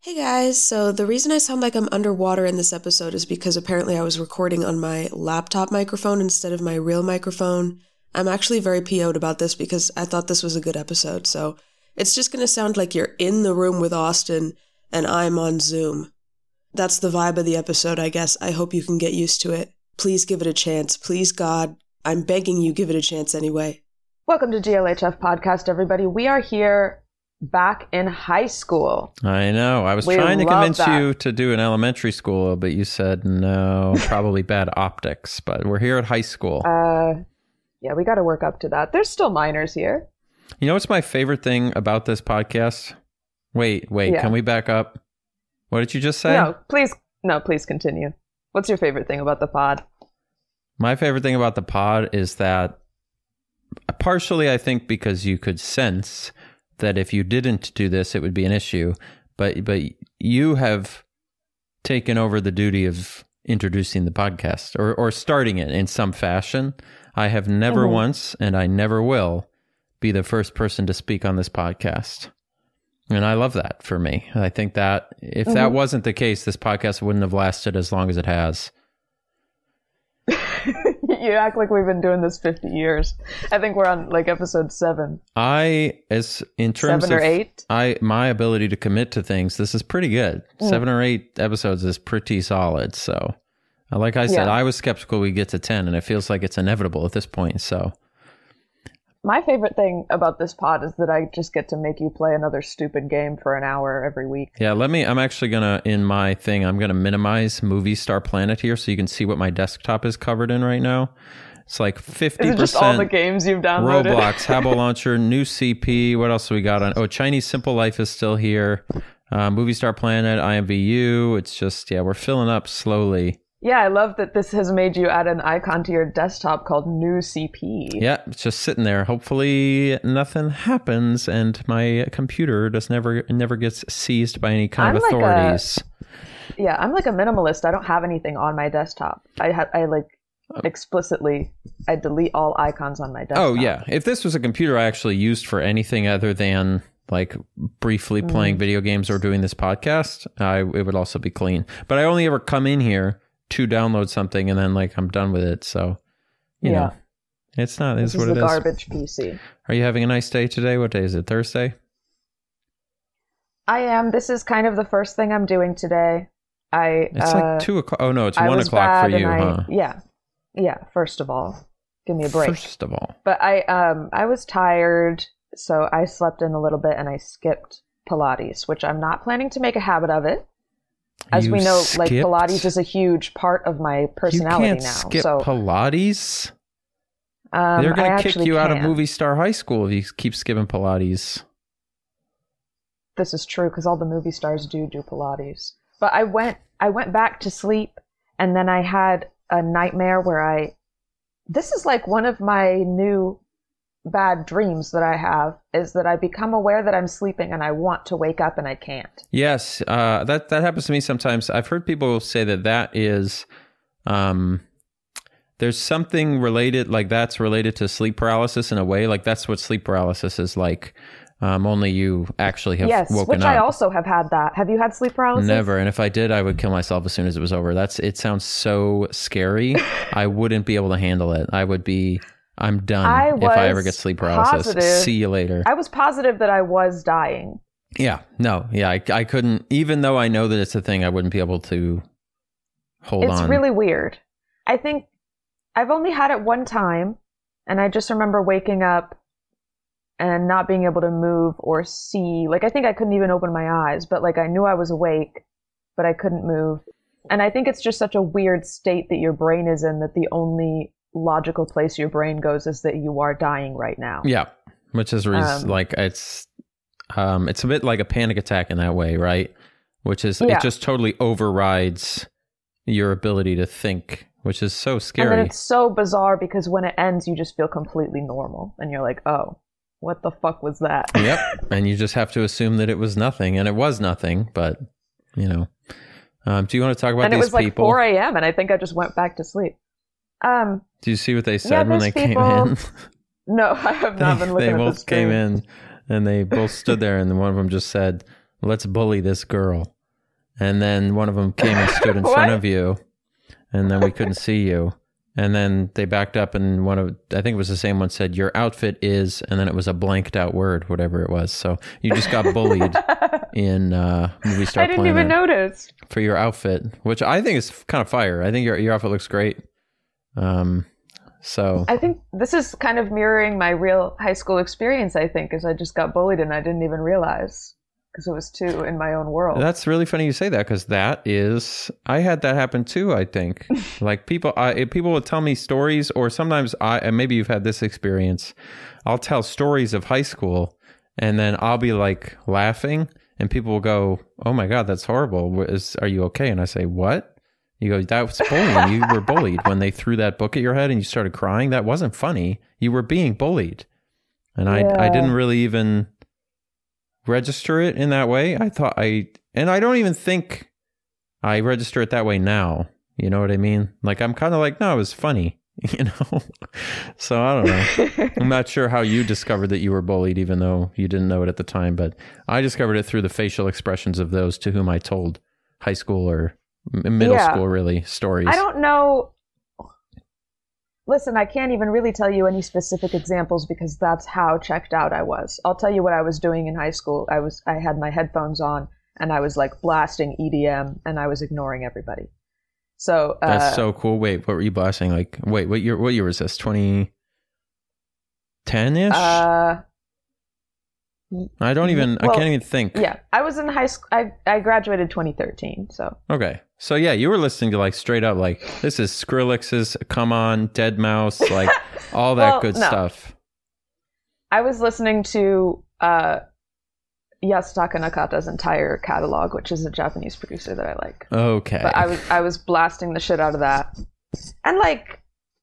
Hey guys, so the reason I sound like I'm underwater in this episode is because apparently I was recording on my laptop microphone instead of my real microphone. I'm actually very PO'd about this because I thought this was a good episode, so it's just gonna sound like you're in the room with Austin and I'm on Zoom. That's the vibe of the episode, I guess. I hope you can get used to it. Please give it a chance. Please, God, I'm begging you, give it a chance anyway. Welcome to GLHF Podcast, everybody. We are here back in high school. I know. I was trying to convince you to do an elementary school, but you said no, probably bad optics. But we're here at high school. Yeah, we got to work up to that. There's still minors here. You know what's my favorite thing about this podcast? Wait, yeah. Can we back up? What did you just say? No, please continue. What's your favorite thing about the pod? My favorite thing about the pod is that partially I think because you could sense that if you didn't do this, it would be an issue. But you have taken over the duty of introducing the podcast or starting it in some fashion. I have never once, and I never will, be the first person to speak on this podcast. And I love that for me. I think that if that wasn't the case, this podcast wouldn't have lasted as long as it has. You act like we've been doing this 50 years. I think we're on like episode 7. In terms 7 or 8? My ability to commit to things, this is pretty good. 7 or 8 episodes is pretty solid. So, like I said, I was skeptical we get to 10, and it feels like it's inevitable at this point. So, my favorite thing about this pod is that I just get to make you play another stupid game for an hour every week. Yeah, I'm actually going to, in my thing, I'm going to minimize Movie Star Planet here so you can see what my desktop is covered in right now. It's like 50%. Is it just all the games you've downloaded? Roblox, Habbo Launcher, New CP. What else do we got on? Oh, Chinese Simple Life is still here. Movie Star Planet, IMVU. It's just, we're filling up slowly. Yeah, I love that this has made you add an icon to your desktop called New CP. Yeah, it's just sitting there. Hopefully nothing happens and my computer never gets seized by any kind of authorities. I'm like a minimalist. I don't have anything on my desktop. Explicitly, I delete all icons on my desktop. Oh, yeah. If this was a computer I actually used for anything other than like briefly playing video games or doing this podcast, it would also be clean. But I only ever come in here to download something and then like I'm done with it. So, you know, it's not, it's what it is. This is a garbage PC. Are you having a nice day today? What day is it? Thursday? I am. This is kind of the first thing I'm doing today. It's like 2 o'clock. Oh no, it's 1 o'clock for you, huh? Yeah. First of all, give me a break. First of all. But I was tired, so I slept in a little bit and I skipped Pilates, which I'm not planning to make a habit of it. As we know, like Pilates is a huge part of my personality now. You can't skip Pilates? They're going to kick you out of Movie Star High School if you keep skipping Pilates. This is true because all the movie stars do Pilates. But I went back to sleep, and then I had a nightmare where this is like one of my new bad dreams that I have, is that I become aware that I'm sleeping and I want to wake up and I can't. Yes, that happens to me sometimes. I've heard people say that is, there's something related, like that's related to sleep paralysis in a way. Like that's what sleep paralysis is like. Only you actually have woken up. Yes, which I also have had that. Have you had sleep paralysis? Never. And if I did, I would kill myself as soon as it was over. It sounds so scary. I wouldn't be able to handle it. I'm done if I ever get sleep paralysis. See you later. I was positive that I was dying. Yeah. No. Yeah. I couldn't, even though I know that it's a thing, I wouldn't be able to hold on. It's really weird. I think I've only had it one time, and I just remember waking up and not being able to move or see. Like, I think I couldn't even open my eyes, but like I knew I was awake, but I couldn't move. And I think it's just such a weird state that your brain is in, that the only logical place your brain goes is that you are dying right now. Yeah, which is like it's a bit like a panic attack in that way, right? Which is it just totally overrides your ability to think, which is so scary. And then it's so bizarre because when it ends, you just feel completely normal, and you're like, oh, what the fuck was that? Yep, and you just have to assume that it was nothing, and it was nothing. But you know, do you want to talk about these people? And it was like 4 a.m. and I think I just went back to sleep. Do you see what they said when they came in? No, I have not been looking at this. They both came in and they both stood there, and one of them just said, "Let's bully this girl." and then one of them came and stood in front of you, and then we couldn't see you. And then they backed up, and I think it was the same one, said, your outfit is, and then it was a blanked out word, whatever it was. So you just got bullied in Movie Star Planet. I didn't even notice. For your outfit, which I think is kind of fire. I think your outfit looks great. So I think this is kind of mirroring my real high school experience, I think, is I just got bullied and I didn't even realize because it was too in my own world. That's really funny you say that, because I had that happen too, I think. Like people would tell me stories, or sometimes and maybe you've had this experience, I'll tell stories of high school and then I'll be like laughing and people will go, oh my God, that's horrible. Are you okay? And I say, what? You go, that was bullying. You were bullied when they threw that book at your head and you started crying. That wasn't funny. You were being bullied. And I didn't really even register it in that way. And I don't even think I register it that way now. You know what I mean? Like, I'm kind of like, no, it was funny, you know? So I don't know. I'm not sure how you discovered that you were bullied, even though you didn't know it at the time. But I discovered it through the facial expressions of those to whom I told high school or middle school, really, stories. I don't know. Listen, I can't even really tell you any specific examples because that's how checked out I was. I'll tell you what I was doing in high school. I had my headphones on and I was like blasting EDM and I was ignoring everybody. So that's so cool. Wait, what were you blasting? Like, wait, what year was this? 2010-ish? I can't even think. Yeah, I was in high school. I graduated 2013, so. Okay. So yeah, you were listening to like straight up like, this is Skrillex's Come On, Deadmau5, like all that good stuff. I was listening to Yasutaka Nakata's entire catalog, which is a Japanese producer that I like. Okay. But I was blasting the shit out of that. And like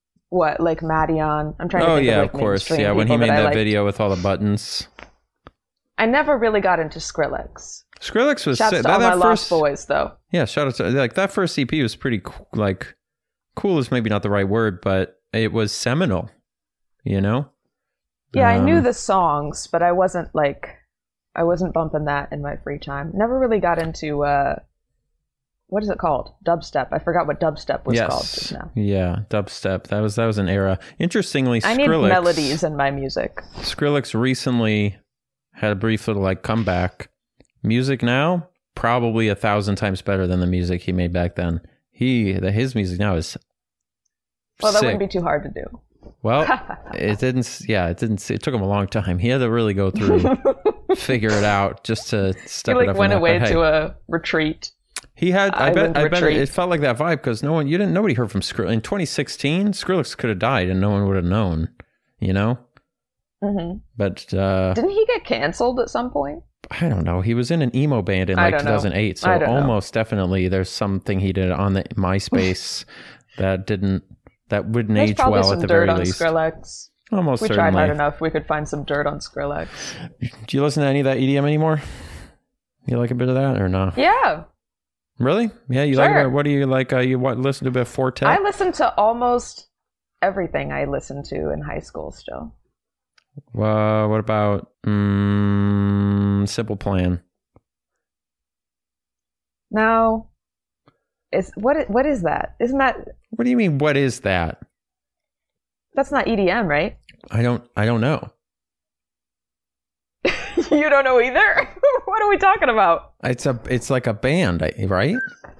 Madeon. I'm trying to think of like, of course. Yeah, when he made that video with all the buttons. I never really got into Skrillex. Skrillex was Shouts to all my Lost Boys, though. Yeah, shout out to like that first EP was pretty cool. Like, cool is maybe not the right word, but it was seminal. You know? Yeah, I knew the songs, but I wasn't bumping that in my free time. Never really got into what is it called? Dubstep. I forgot what dubstep was called just now. Yeah, dubstep. That was an era. Interestingly, I need melodies in my music. Skrillex recently had a brief little like comeback. Music now, probably 1,000 times better than the music he made back then. His music now is well, that sick. wouldn't be too hard to do. Well, it didn't. Yeah, it didn't. It took him a long time. He had to really go through, figure it out, just to step it up. He went away to a retreat. He had. I bet it felt like that vibe because nobody heard from Skrillex in 2016. Skrillex could have died and no one would have known. You know. Mm-hmm. But didn't he get canceled at some point? I don't know. He was in an emo band in like 2008, so almost definitely there's something he did on the MySpace that wouldn't age well at the very least. Skrillex. Almost we certainly. tried hard enough. We could find some dirt on Skrillex. Do you listen to any of that EDM anymore? You like a bit of that or no? Yeah. Really? Yeah, you like it? What do you like? Listen to a bit of Forte? I listen to almost everything I listened to in high school still. What about Simple Plan? No. What is that? Isn't that? What do you mean? What is that? That's not EDM, right? I don't know. You don't know either? What are we talking about? It's like a band, right?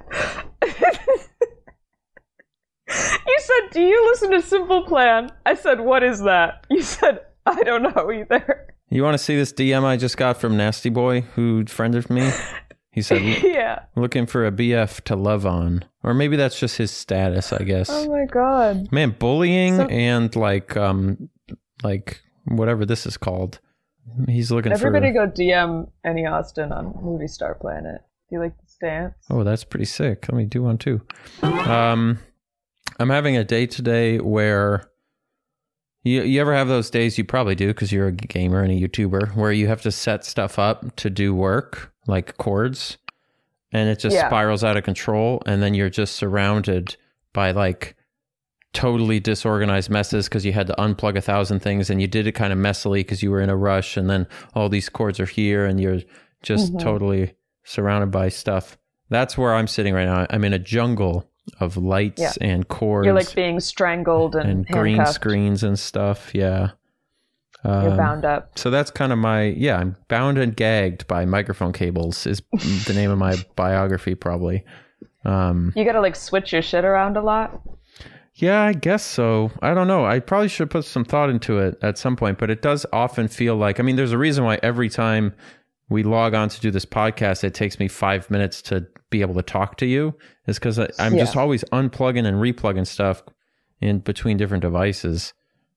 You said, "Do you listen to Simple Plan?" I said, "What is that?" You said, "I don't know either." You want to see this DM I just got from Nasty Boy, who friended me? He said, "Yeah, looking for a BF to love on," or maybe that's just his status, I guess. Oh my god, man, bullying and like whatever this is called. He's looking Everybody go DM Annie Austin on Movie Star Planet. Do you like this dance? Oh, that's pretty sick. Let me do one too. I'm having a day today where you ever have those days, you probably do because you're a gamer and a YouTuber, where you have to set stuff up to do work, like chords, and it just spirals out of control, and then you're just surrounded by like totally disorganized messes because you had to unplug 1,000 things and you did it kind of messily because you were in a rush, and then all these chords are here and you're just totally surrounded by stuff. That's where I'm sitting right now. I'm in a jungle of lights and cords. You're like being strangled and green handcuffed. screens and stuff. Yeah. You're bound up. So that's kind of I'm bound and gagged by microphone cables is the name of my biography probably. You got to like switch your shit around a lot. Yeah, I guess so. I don't know. I probably should put some thought into it at some point, but it does often feel like, I mean, there's a reason why every time we log on to do this podcast, it takes me 5 minutes to be able to talk to you, is because I'm just always unplugging and replugging stuff in between different devices.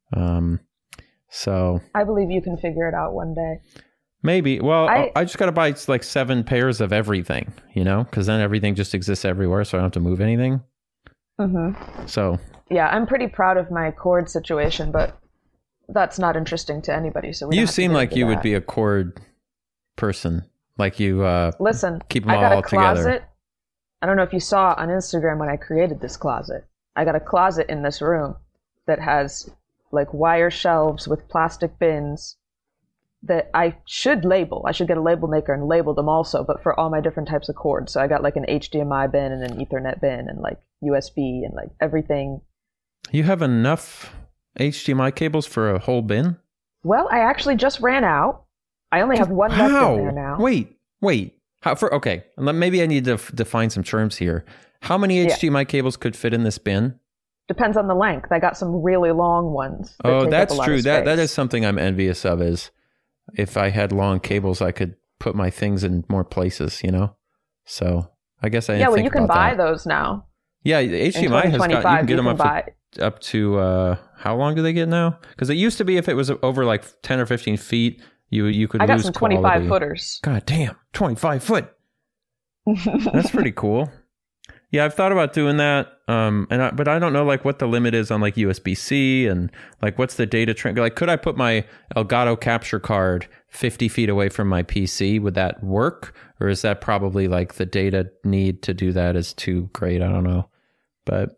So I believe you can figure it out one day. Maybe. Well, I just got to buy like 7 pairs of everything, because then everything just exists everywhere, so I don't have to move anything. Mm-hmm. So yeah, I'm pretty proud of my cord situation, but that's not interesting to anybody. So you seem like you would be a cord person, like you listen. Keep them I got all a closet. Together. I don't know if you saw on Instagram when I created this closet. I got a closet in this room that has like wire shelves with plastic bins that I should label. I should get a label maker and label them also, but for all my different types of cords. So I got like an HDMI bin and an Ethernet bin and like USB and like everything. You have enough HDMI cables for a whole bin? Well, I actually just ran out. I only have one left in there now. Wait. Okay, maybe I need to define some terms here. How many HDMI cables could fit in this bin? Depends on the length. I got some really long ones. Oh, that's true. That is something I'm envious of, is if I had long cables, I could put my things in more places, So I guess I didn't think about that. Yeah, well, you can buy those now. Yeah, HDMI has got, you can get them up to how long do they get now? Because it used to be if it was over like 10 or 15 feet, you could lose quality. I got some 25 footers. God damn, 25 foot. That's pretty cool. Yeah, I've thought about doing that, but I don't know like what the limit is on like USB-C and like what's the data like could I put my Elgato capture card 50 feet away from my PC? Would that work, or is that probably like the data need to do that is too great? I don't know, but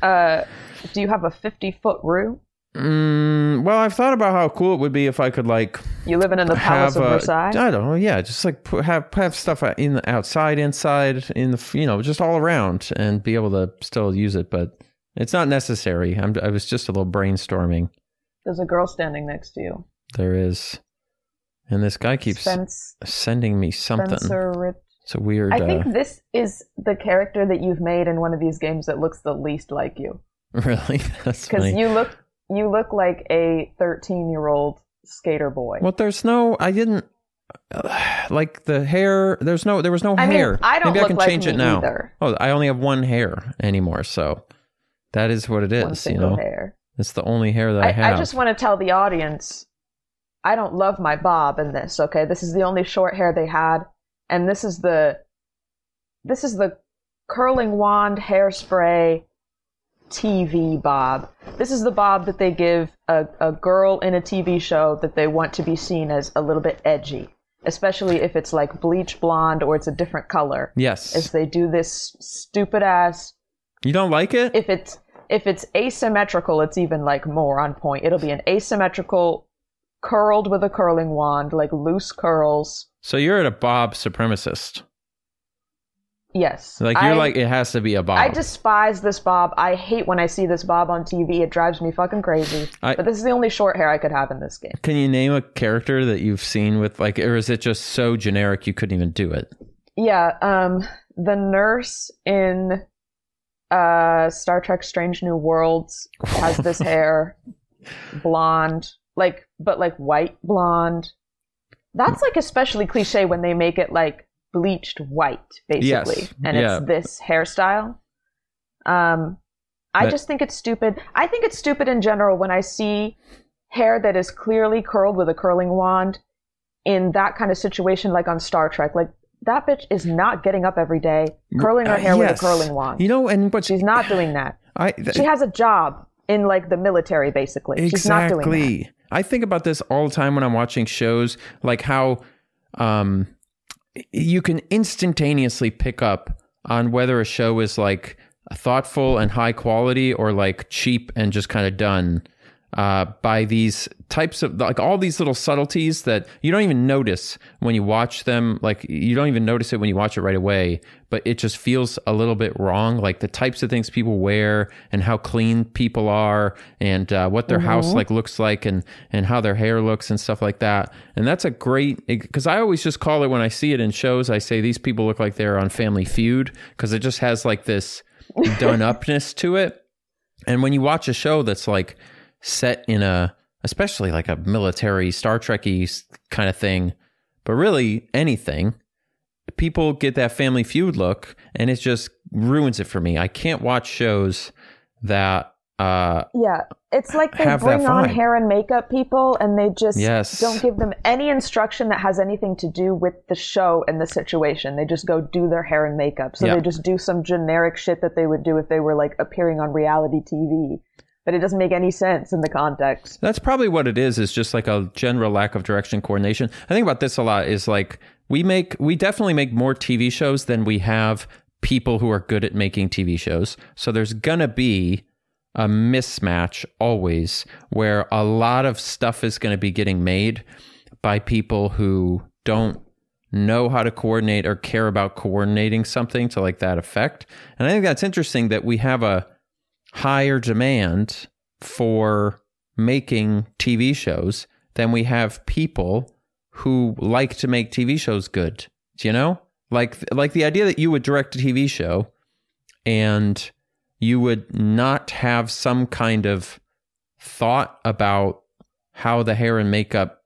do you have a 50-foot room? Well, I've thought about how cool it would be if I could like you living in the Palace of Versailles. I don't know, yeah, just like have stuff in the outside, inside, in the just all around, and be able to still use it. But it's not necessary. I was just a little brainstorming. There's a girl standing next to you. There is, and this guy keeps sending me something. It's a weird. I think this is the character that you've made in one of these games that looks the least like you. Really? That's funny. Because you look like a 13-year-old skater boy. Well, I didn't like the hair. There was no hair. I don't Maybe look I can like change me it now. either. Oh, I only have one hair anymore, so that is what it is. One single hair. It's the only hair that I have. I just want to tell the audience, I don't love my bob in this. Okay, this is the only short hair they had, and this is the curling wand hairspray TV bob. This is the bob that they give a girl in a TV show that they want to be seen as a little bit edgy, especially if it's like bleach blonde or it's a different color. Yes. As they do this stupid ass. You don't like it? If it's asymmetrical, it's even like more on point. It'll be an asymmetrical curled with a curling wand, like loose curls. So you're a bob supremacist. Yes. Like you're like, it has to be a bob. I despise this bob. I hate when I see this bob on TV. It drives me fucking crazy. But this is the only short hair I could have in this game. Can you name a character that you've seen with like, or is it just so generic you couldn't even do it? Yeah. The nurse in Star Trek Strange New Worlds has this hair, blonde, but white blonde. That's like especially cliche when they make it like bleached white, basically. Yes. And it's this hairstyle. I just think it's stupid. I think it's stupid in general when I see hair that is clearly curled with a curling wand in that kind of situation, like on Star Trek. Like, that bitch is not getting up every day, curling her hair with a curling wand. But she's not doing that. She has a job in like the military, basically. Exactly. She's not doing that. I think about this all the time when I'm watching shows, like how you can instantaneously pick up on whether a show is like thoughtful and high quality or like cheap and just kind of done by these types of, like, all these little subtleties that you don't even notice when you watch them. Like, you don't even notice it when you watch it right away, but it just feels a little bit wrong. Like the types of things people wear and how clean people are, and what their house like looks like, and how their hair looks and stuff like that. And that's a great, because I always just call it, when I see it in shows, I say these people look like they're on Family Feud, because it just has like this done upness to it. And when you watch a show that's like set in especially like a military Star Trek-y kind of thing, but really anything, people get that Family Feud look, and it just ruins it for me. I can't watch shows that it's like they bring on hair and makeup people, and they just don't give them any instruction that has anything to do with the show and the situation. They just go do their hair and makeup. So they just do some generic shit that they would do if they were like appearing on reality TV. But it doesn't make any sense in the context. That's probably what it is just like a general lack of direction coordination. I think about this a lot, is like we definitely make more TV shows than we have people who are good at making TV shows. So there's going to be a mismatch always, where a lot of stuff is going to be getting made by people who don't know how to coordinate or care about coordinating something to like that effect. And I think that's interesting that we have a higher demand for making TV shows than we have people who like to make TV shows good. Do you know? Like the idea that you would direct a TV show and you would not have some kind of thought about how the hair and makeup,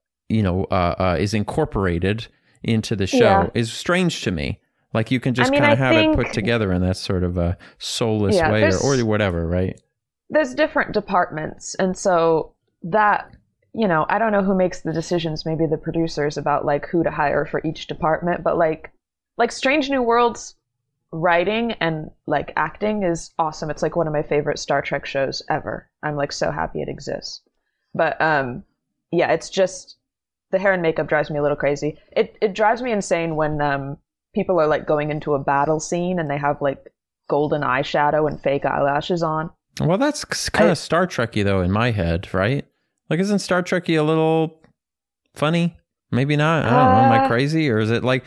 is incorporated into the show is strange to me. Like, you can just kind of have it put together in that sort of a soulless way, or whatever, right? There's different departments. And so that, I don't know who makes the decisions, maybe the producers, about like who to hire for each department. But like Strange New Worlds writing and like acting is awesome. It's like one of my favorite Star Trek shows ever. I'm like so happy it exists. But it's just the hair and makeup drives me a little crazy. It drives me insane when people are like going into a battle scene and they have like golden eyeshadow and fake eyelashes on. Well, that's kind of Star Trek-y though in my head, right? Like, isn't Star Trek-y a little funny? Maybe not. I don't know. Am I crazy? Or is it like,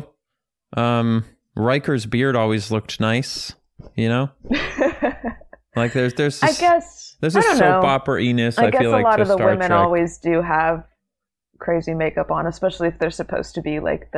Riker's beard always looked nice, Like there's this, I guess there's a soap opera-iness. I feel like a lot of the Star women Trek always do have crazy makeup on, especially if they're supposed to be like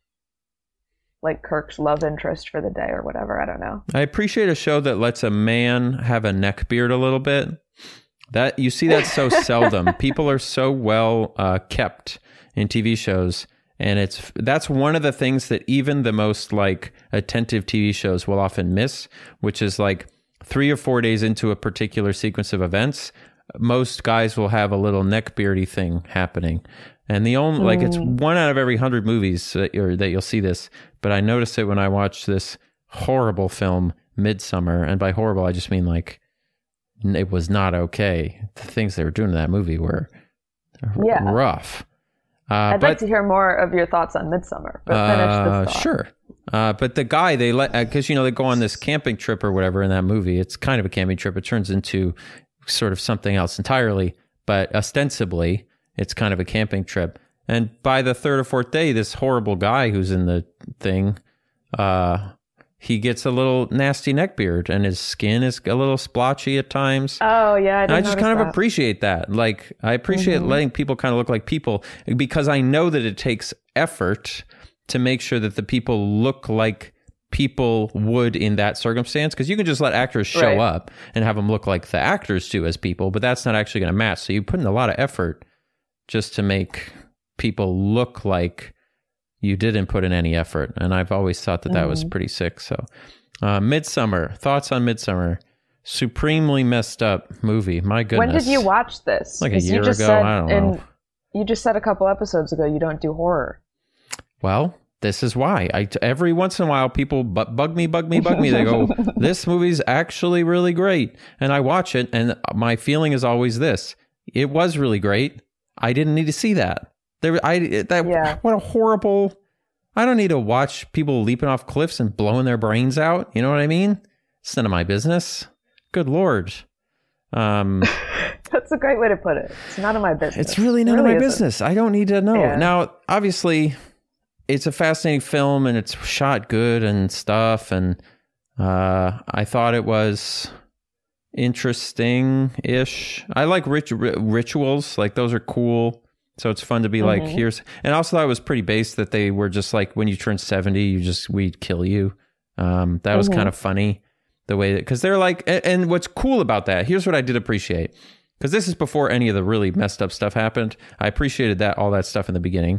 Kirk's love interest for the day or whatever. I don't know. I appreciate a show that lets a man have a neck beard a little bit. That you see that so seldom. People are so well kept in TV shows. And that's one of the things that even the most like attentive TV shows will often miss, which is like 3 or 4 days into a particular sequence of events, most guys will have a little neck beardy thing happening. And the only like it's 1 out of every 100 movies that you'll see this. But I noticed it when I watched this horrible film, Midsommar, and by horrible I just mean like it was not okay. The things they were doing in that movie were rough. I'd like to hear more of your thoughts on Midsommar, but finish this thought. Sure. But the guy, they let, because, they go on this camping trip or whatever in that movie. It's kind of a camping trip. It turns into sort of something else entirely, but ostensibly it's kind of a camping trip. And by the 3rd or 4th day, this horrible guy who's in the thing, he gets a little nasty neckbeard and his skin is a little splotchy at times. Oh, yeah. I just kind of appreciate that. Like, I appreciate letting people kind of look like people, because I know that it takes effort to make sure that the people look like people would in that circumstance. Because you can just let actors show up and have them look like the actors do as people, but that's not actually going to match. So you put in a lot of effort just to make people look like you didn't put in any effort. And I've always thought that was pretty sick. So Midsommar, thoughts on Midsommar? Supremely messed up movie. My goodness. When did you watch this? Like a year ago. I don't know. You just said a couple episodes ago you don't do horror. Well, this is why. Every once in a while people bug me. They go, this movie's actually really great. And I watch it and my feeling is always this. It was really great. I didn't need to see that. What a horrible. I don't need to watch people leaping off cliffs and blowing their brains out. You know what I mean? It's none of my business. Good Lord. That's a great way to put it. It's none of my business. It's really none of my business. I don't need to know. Yeah. Now, obviously, it's a fascinating film and it's shot good and stuff. And I thought it was interesting-ish. I like rituals. Like, those are cool. So it's fun to be like, here's... And also, I was pretty based that they were just like, when you turn 70, we'd kill you. That was kind of funny. The way that... Because they're like... And what's cool about that, here's what I did appreciate. Because this is before any of the really messed up stuff happened. I appreciated all that stuff in the beginning.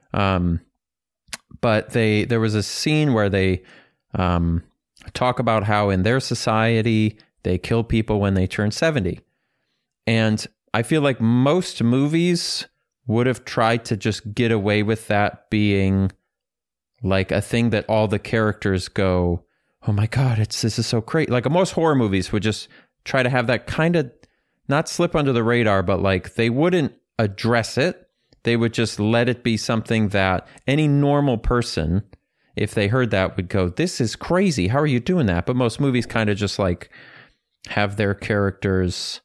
But there was a scene where they talk about how in their society, they kill people when they turn 70. And I feel like most movies would have tried to just get away with that being like a thing that all the characters go, oh my God, this is so great. Like most horror movies would just try to have that kind of not slip under the radar, but like they wouldn't address it. They would just let it be something that any normal person, if they heard that, would go, this is crazy. How are you doing that? But most movies kind of just like have their characters,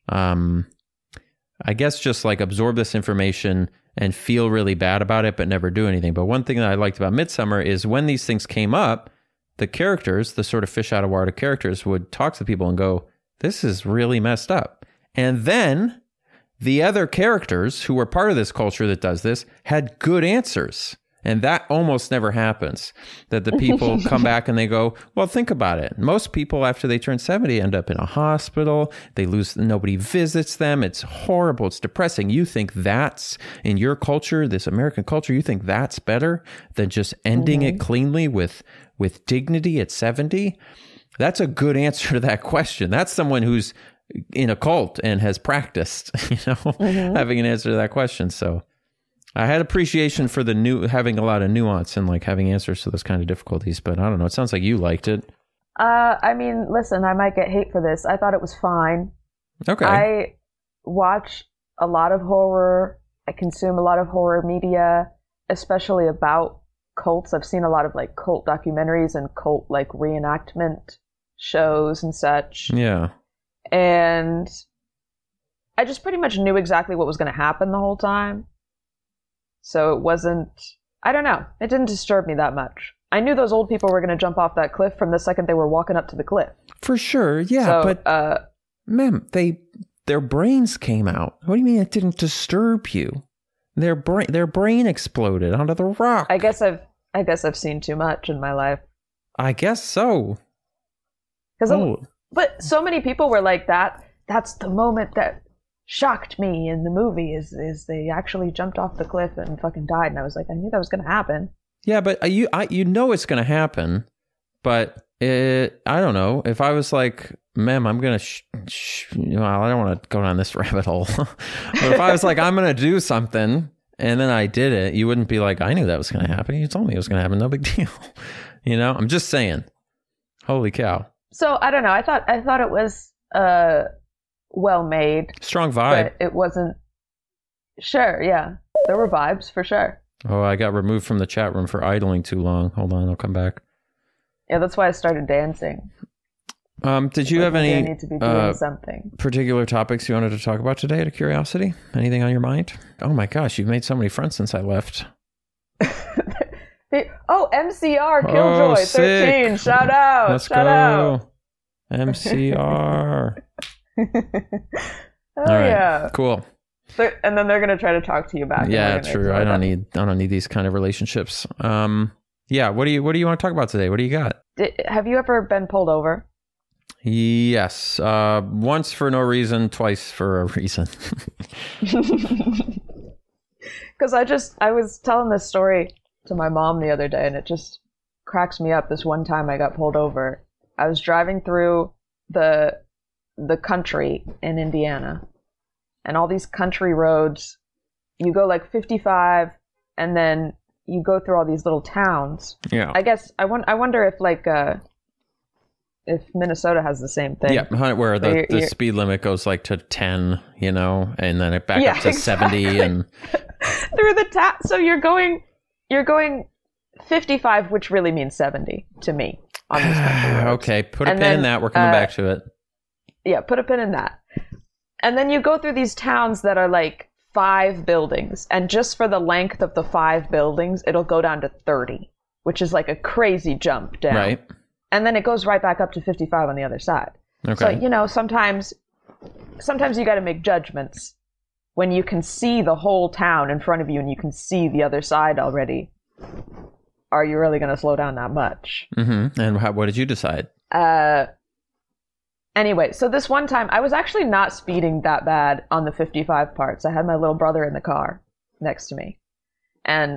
I guess, just like absorb this information and feel really bad about it, but never do anything. But one thing that I liked about Midsommar is when these things came up, the characters, the sort of fish out of water characters, would talk to people and go, this is really messed up. And then the other characters who were part of this culture that does this had good answers. And that almost never happens. That the people come back and they go, well, think about it. Most people after they turn 70 end up in a hospital. They nobody visits them. It's horrible. It's depressing. You think that's in your culture, this American culture, you think that's better than just ending it cleanly with dignity at 70? That's a good answer to that question. That's someone who's in a cult and has practiced, having an answer to that question. So I had appreciation for having a lot of nuance and like having answers to those kind of difficulties, but I don't know. It sounds like you liked it. I mean, listen, I might get hate for this. I thought it was fine. Okay. I watch a lot of horror. I consume a lot of horror media, especially about cults. I've seen a lot of like cult documentaries and cult like reenactment shows and such. Yeah. And I just pretty much knew exactly what was going to happen the whole time. So it wasn't, I don't know, it didn't disturb me that much. I knew those old people were going to jump off that cliff from the second they were walking up to the cliff. For sure, yeah, so, but ma'am, their brains came out. What do you mean it didn't disturb you? Their brain exploded onto the rock. I guess I've seen too much in my life. I guess so. But so many people were like that. That's the moment that shocked me in the movie is they actually jumped off the cliff and fucking died. And I was like, I knew that was going to happen. Yeah, but you know it's going to happen. But I don't know. If I was like, ma'am, I'm going to, I don't want to go down this rabbit hole. But if I was like, I'm going to do something and then I did it, you wouldn't be like, I knew that was going to happen. You told me it was going to happen. No big deal. I'm just saying. Holy cow. So I don't know. I thought it was well made. Strong vibe. But it wasn't. Sure, yeah. There were vibes for sure. Oh, I got removed from the chat room for idling too long. Hold on, I'll come back. Yeah, that's why I started dancing. Did you have any I need to be doing something. Particular topics you wanted to talk about today, out of curiosity? Anything on your mind? Oh my gosh, you've made so many friends since I left. MCR Killjoy 13. Shout out. Let's Shout go. Out. MCR. Oh, All right. Yeah. Cool. And then they're going to try to talk to you back. Yeah, true. I don't need these kind of relationships. Yeah. What do you want to talk about today? What do you got? Have you ever been pulled over? Yes. Once for no reason, twice for a reason. Because I was telling this story to my mom the other day, and it just cracks me up. This one time I got pulled over. I was driving through the country in Indiana, and all these country roads, you go like 55, and then you go through all these little towns. Yeah. I guess I wonder if like if Minnesota has the same thing. Yeah, where the speed limit goes like to 10, and then it back up to exactly. 70 and through the town. So you're going 55, which really means 70 to me on these country roads. Okay, put a pin in that. We're coming back to it. Yeah, put a pin in that. And then you go through these towns that are like 5 buildings, and just for the length of the 5 buildings, it'll go down to 30, which is like a crazy jump down. Right. And then it goes right back up to 55 on the other side. Okay. So, sometimes you got to make judgments when you can see the whole town in front of you and you can see the other side already. Are you really going to slow down that much? Mm-hmm. And what did you decide? Anyway, so this one time, I was actually not speeding that bad on the 55 parts. I had my little brother in the car next to me. And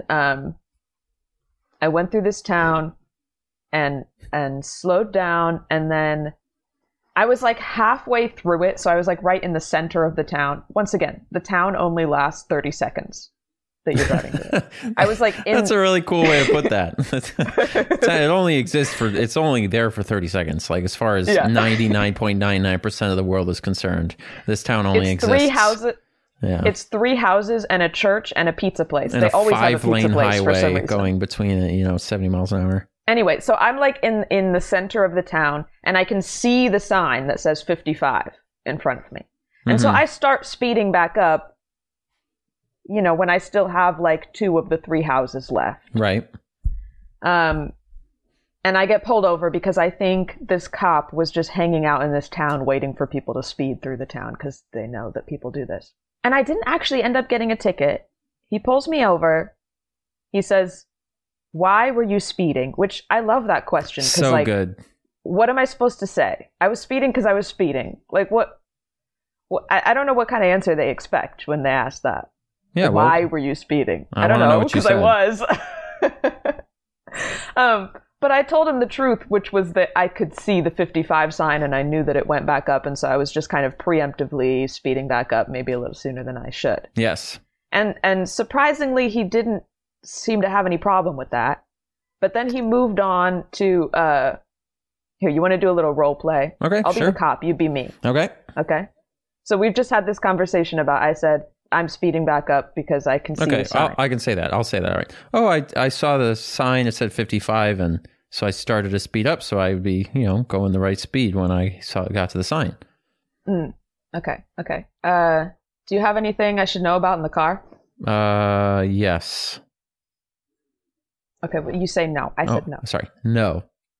I went through this town and slowed down, and then I was like halfway through it, so I was like right in the center of the town. Once again, the town only lasts 30 seconds that you're driving through it. I was like That's a really cool way to put that. It only exists it's only there for 30 seconds. Like, as far as 99.99% of the world is concerned, this town only exists. 3 houses. Yeah. It's 3 houses and a church and a pizza place. And they a always have a pizza 5-lane place for some highway reason. going between it, 70 miles an hour. Anyway, so I'm like in the center of the town, and I can see the sign that says 55 in front of me. And so I start speeding back up, when I still have like 2 of the 3 houses left. Right. And I get pulled over because I think this cop was just hanging out in this town waiting for people to speed through the town because they know that people do this. And I didn't actually end up getting a ticket. He pulls me over. He says, "Why were you speeding?" Which I love that question. So good. What am I supposed to say? I was speeding because I was speeding. Like, what I don't know what kind of answer they expect when they ask that. Yeah. Why were you speeding? I don't know, because I was. But I told him the truth, which was that I could see the 55 sign and I knew that it went back up. And so I was just kind of preemptively speeding back up, maybe a little sooner than I should. Yes. And surprisingly, he didn't seem to have any problem with that. But then he moved on to, here, you want to do a little role play? Okay, I'll sure. be the cop, you be me. Okay. Okay. So we've just had this conversation about, I said, I'm speeding back up because I can see the sign. I can say that. I'll say that. All right. Oh, I saw the sign. It said 55, and so I started to speed up so I would be, going the right speed when I got to the sign. Okay. Do you have anything I should know about in the car? Yes. Okay, well, you say no. I said no. Sorry. No.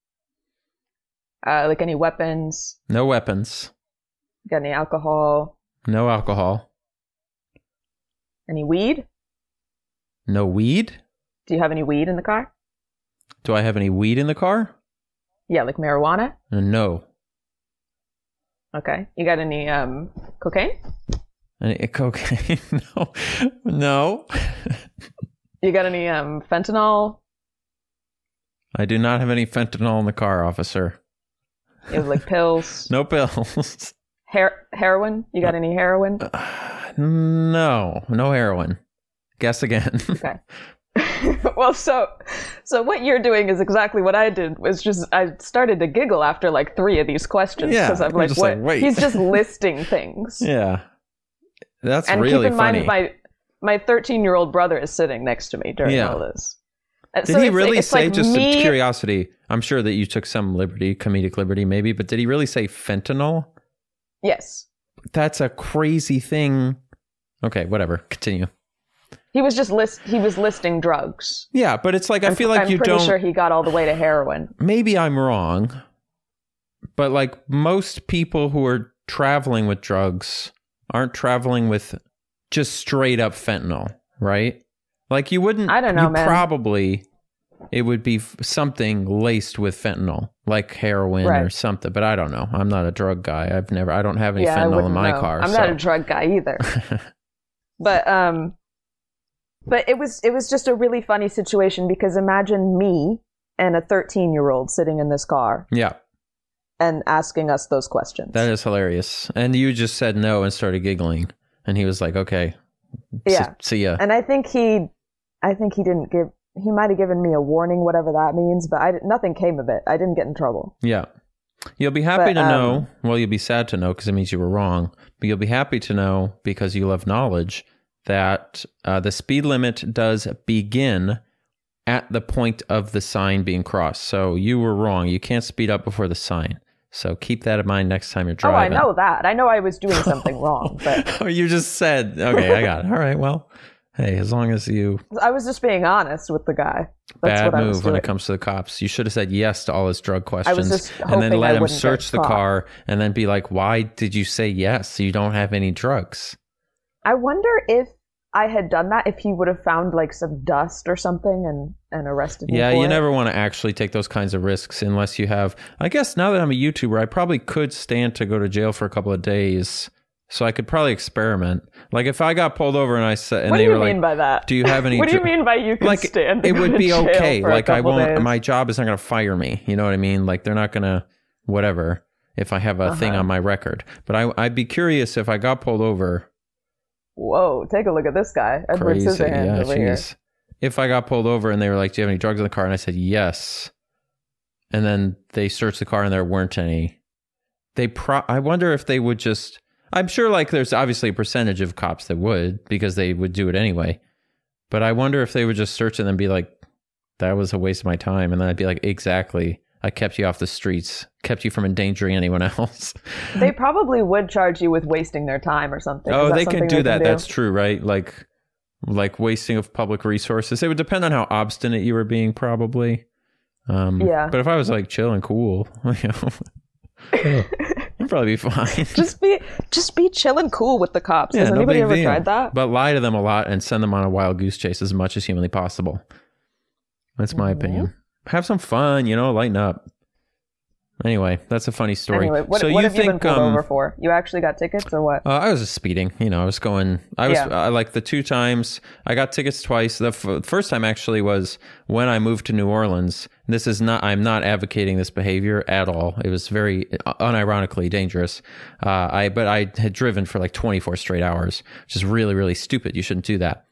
Like any weapons? No weapons. Got any alcohol? No alcohol. Any weed? No weed? Do you have any weed in the car? Do I have any weed in the car? Yeah, like marijuana? No. Okay. You got any cocaine? Any cocaine? No. You got any fentanyl? I do not have any fentanyl in the car, officer. You have like pills? No pills. Heroin? You got any heroin? No heroin. Guess again. Okay. Well, so what you're doing is exactly what I did. Was just I started to giggle after like 3 of these questions because I'm like, what? Wait. He's just listing things. Yeah, that's and really keep in funny. mind, my 13-year-old brother is sitting next to me during all this. Did he really say, just some curiosity, I'm sure that you took some comedic liberty maybe, but did he really say fentanyl? Yes. That's a crazy thing. Okay, whatever. Continue. He was just listing drugs. Yeah, but it's like, I feel like I'm you pretty don't... sure he got all the way to heroin. Maybe I'm wrong, but like most people who are traveling with drugs aren't traveling with just straight up fentanyl, right? Like you wouldn't... I don't know, man. Probably it would be something laced with fentanyl, like heroin or something, but I don't know. I'm not a drug guy. I don't have any fentanyl in my car. I'm not a drug guy either. But it was just a really funny situation because imagine me and a 13-year-old sitting in this car. Yeah. And asking us those questions. That is hilarious. And you just said no and started giggling. And he was like, okay. Yeah. See ya. And I think he might have given me a warning, whatever that means, but nothing came of it. I didn't get in trouble. Yeah. You'll be happy to know. Well, you'll be sad to know because it means you were wrong. But you'll be happy to know because you love knowledge that the speed limit does begin at the point of the sign being crossed. So you were wrong. You can't speed up before the sign. So keep that in mind next time you're Oh, I driving. know that. I know I was doing something wrong, but Oh, you just said, okay, I got it. All right, well, hey, as long as you I was just being honest with the guy. That's bad what I was move when doing. it comes to the cops. You should have said yes to all his drug I questions was just and then hoping let I him wouldn't search get the caught. car and then be like, why did you say yes? You don't have any drugs. I wonder if I had done that, if he would have found like some dust or something and arrested me. Yeah, for you it. never want to actually take those kinds of risks unless you have. I guess now that I'm a YouTuber, I probably could stand to go to jail for a couple of days. So I could probably experiment. Like if I got pulled over and I said, and What do they you were mean like, by that? "Do you have any?" What do you mean by you can like stand? To it go would to be jail okay. for a Like I couple won't. days? My job is not going to fire me. You know what I mean? Like they're not going to whatever if I have a thing on my record. But I'd be curious if I got pulled over. Whoa! Take a look at this guy, Edward Crazy, Scissorhands yeah, over here. jeez. If I got pulled over and they were like, "Do you have any drugs in the car?" and I said yes, and then they searched the car and there weren't any, I wonder if they would just. I'm sure like there's obviously a percentage of cops that would because they would do it anyway, but I wonder if they would just search and then be like, "That was a waste of my time," and then I'd be like, "Exactly, I kept you off the streets, kept you from endangering anyone else." They probably would charge you with wasting their time or something. Is Oh, that they can something do that. do? That's true, right? Like wasting of public resources. It would depend on how obstinate you were being, probably. Yeah. But if I was like chill and cool, you know, I'd probably be fine. just be chill and cool with the cops. Yeah, Has no anybody big ever deal. tried that? But lie to them a lot and send them on a wild goose chase as much as humanly possible. That's my opinion. Have some fun, you know, lighten up. Anyway, that's a funny story. Anyway, what have you been pulled over for? You actually got tickets or what? I was just speeding. You know, like the 2 times I got tickets twice. The first time actually was when I moved to New Orleans. I'm not advocating this behavior at all. It was very unironically dangerous. But I had driven for like 24 straight hours, which is really, really stupid. You shouldn't do that.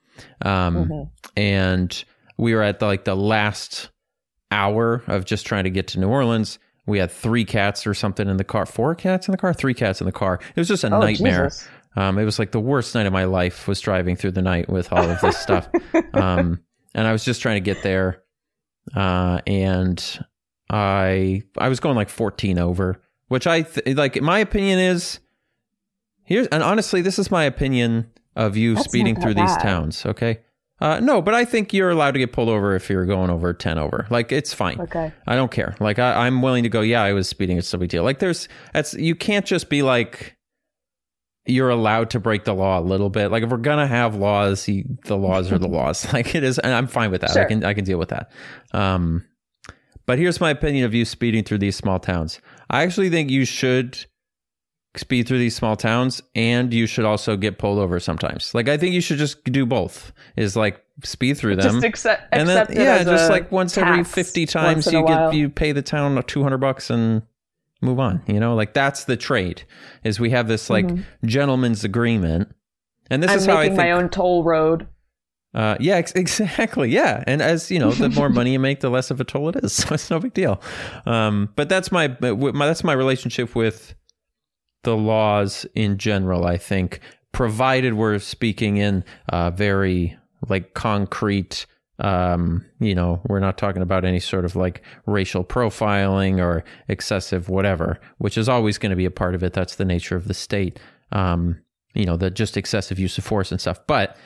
And we were at the last hour of just trying to get to New Orleans. We had 3 cats or something in the car. 4 cats in the car? 3 cats in the car. It was just a nightmare. Jesus. It was like the worst night of my life was driving through the night with all of this stuff. And I was just trying to get there. And I was going like 14 over, which my opinion is and honestly, this is my opinion of you That's speeding not through that these bad. towns. Okay. No, but I think you're allowed to get pulled over if you're going over 10 over. Like, it's fine. Okay. I don't care. Like, I'm willing to go, yeah, I was speeding. It's no big deal. Like, you can't just be like, you're allowed to break the law a little bit. Like, if we're going to have laws, the laws are the laws. Like, it is. And I'm fine with that. Sure. I can deal with that. But here's my opinion of you speeding through these small towns. I actually think you should speed through these small towns and you should also get pulled over sometimes. Like, I think you should just do both, is like speed through them. Just accept and then, it yeah, as just a like once every tax 50 times once in a while. you pay the town $200 and move on, you know, like that's the trade, is we have this like gentleman's agreement. And this I'm is how I making think my own toll road. yeah, exactly. Yeah. And as you know, the more money you make, the less of a toll it is. So it's no big deal. But that's my relationship with the laws in general, I think, provided we're speaking in very like concrete, you know, we're not talking about any sort of like racial profiling or excessive whatever, which is always going to be a part of it. That's the nature of the state, you know, that just excessive use of force and stuff. But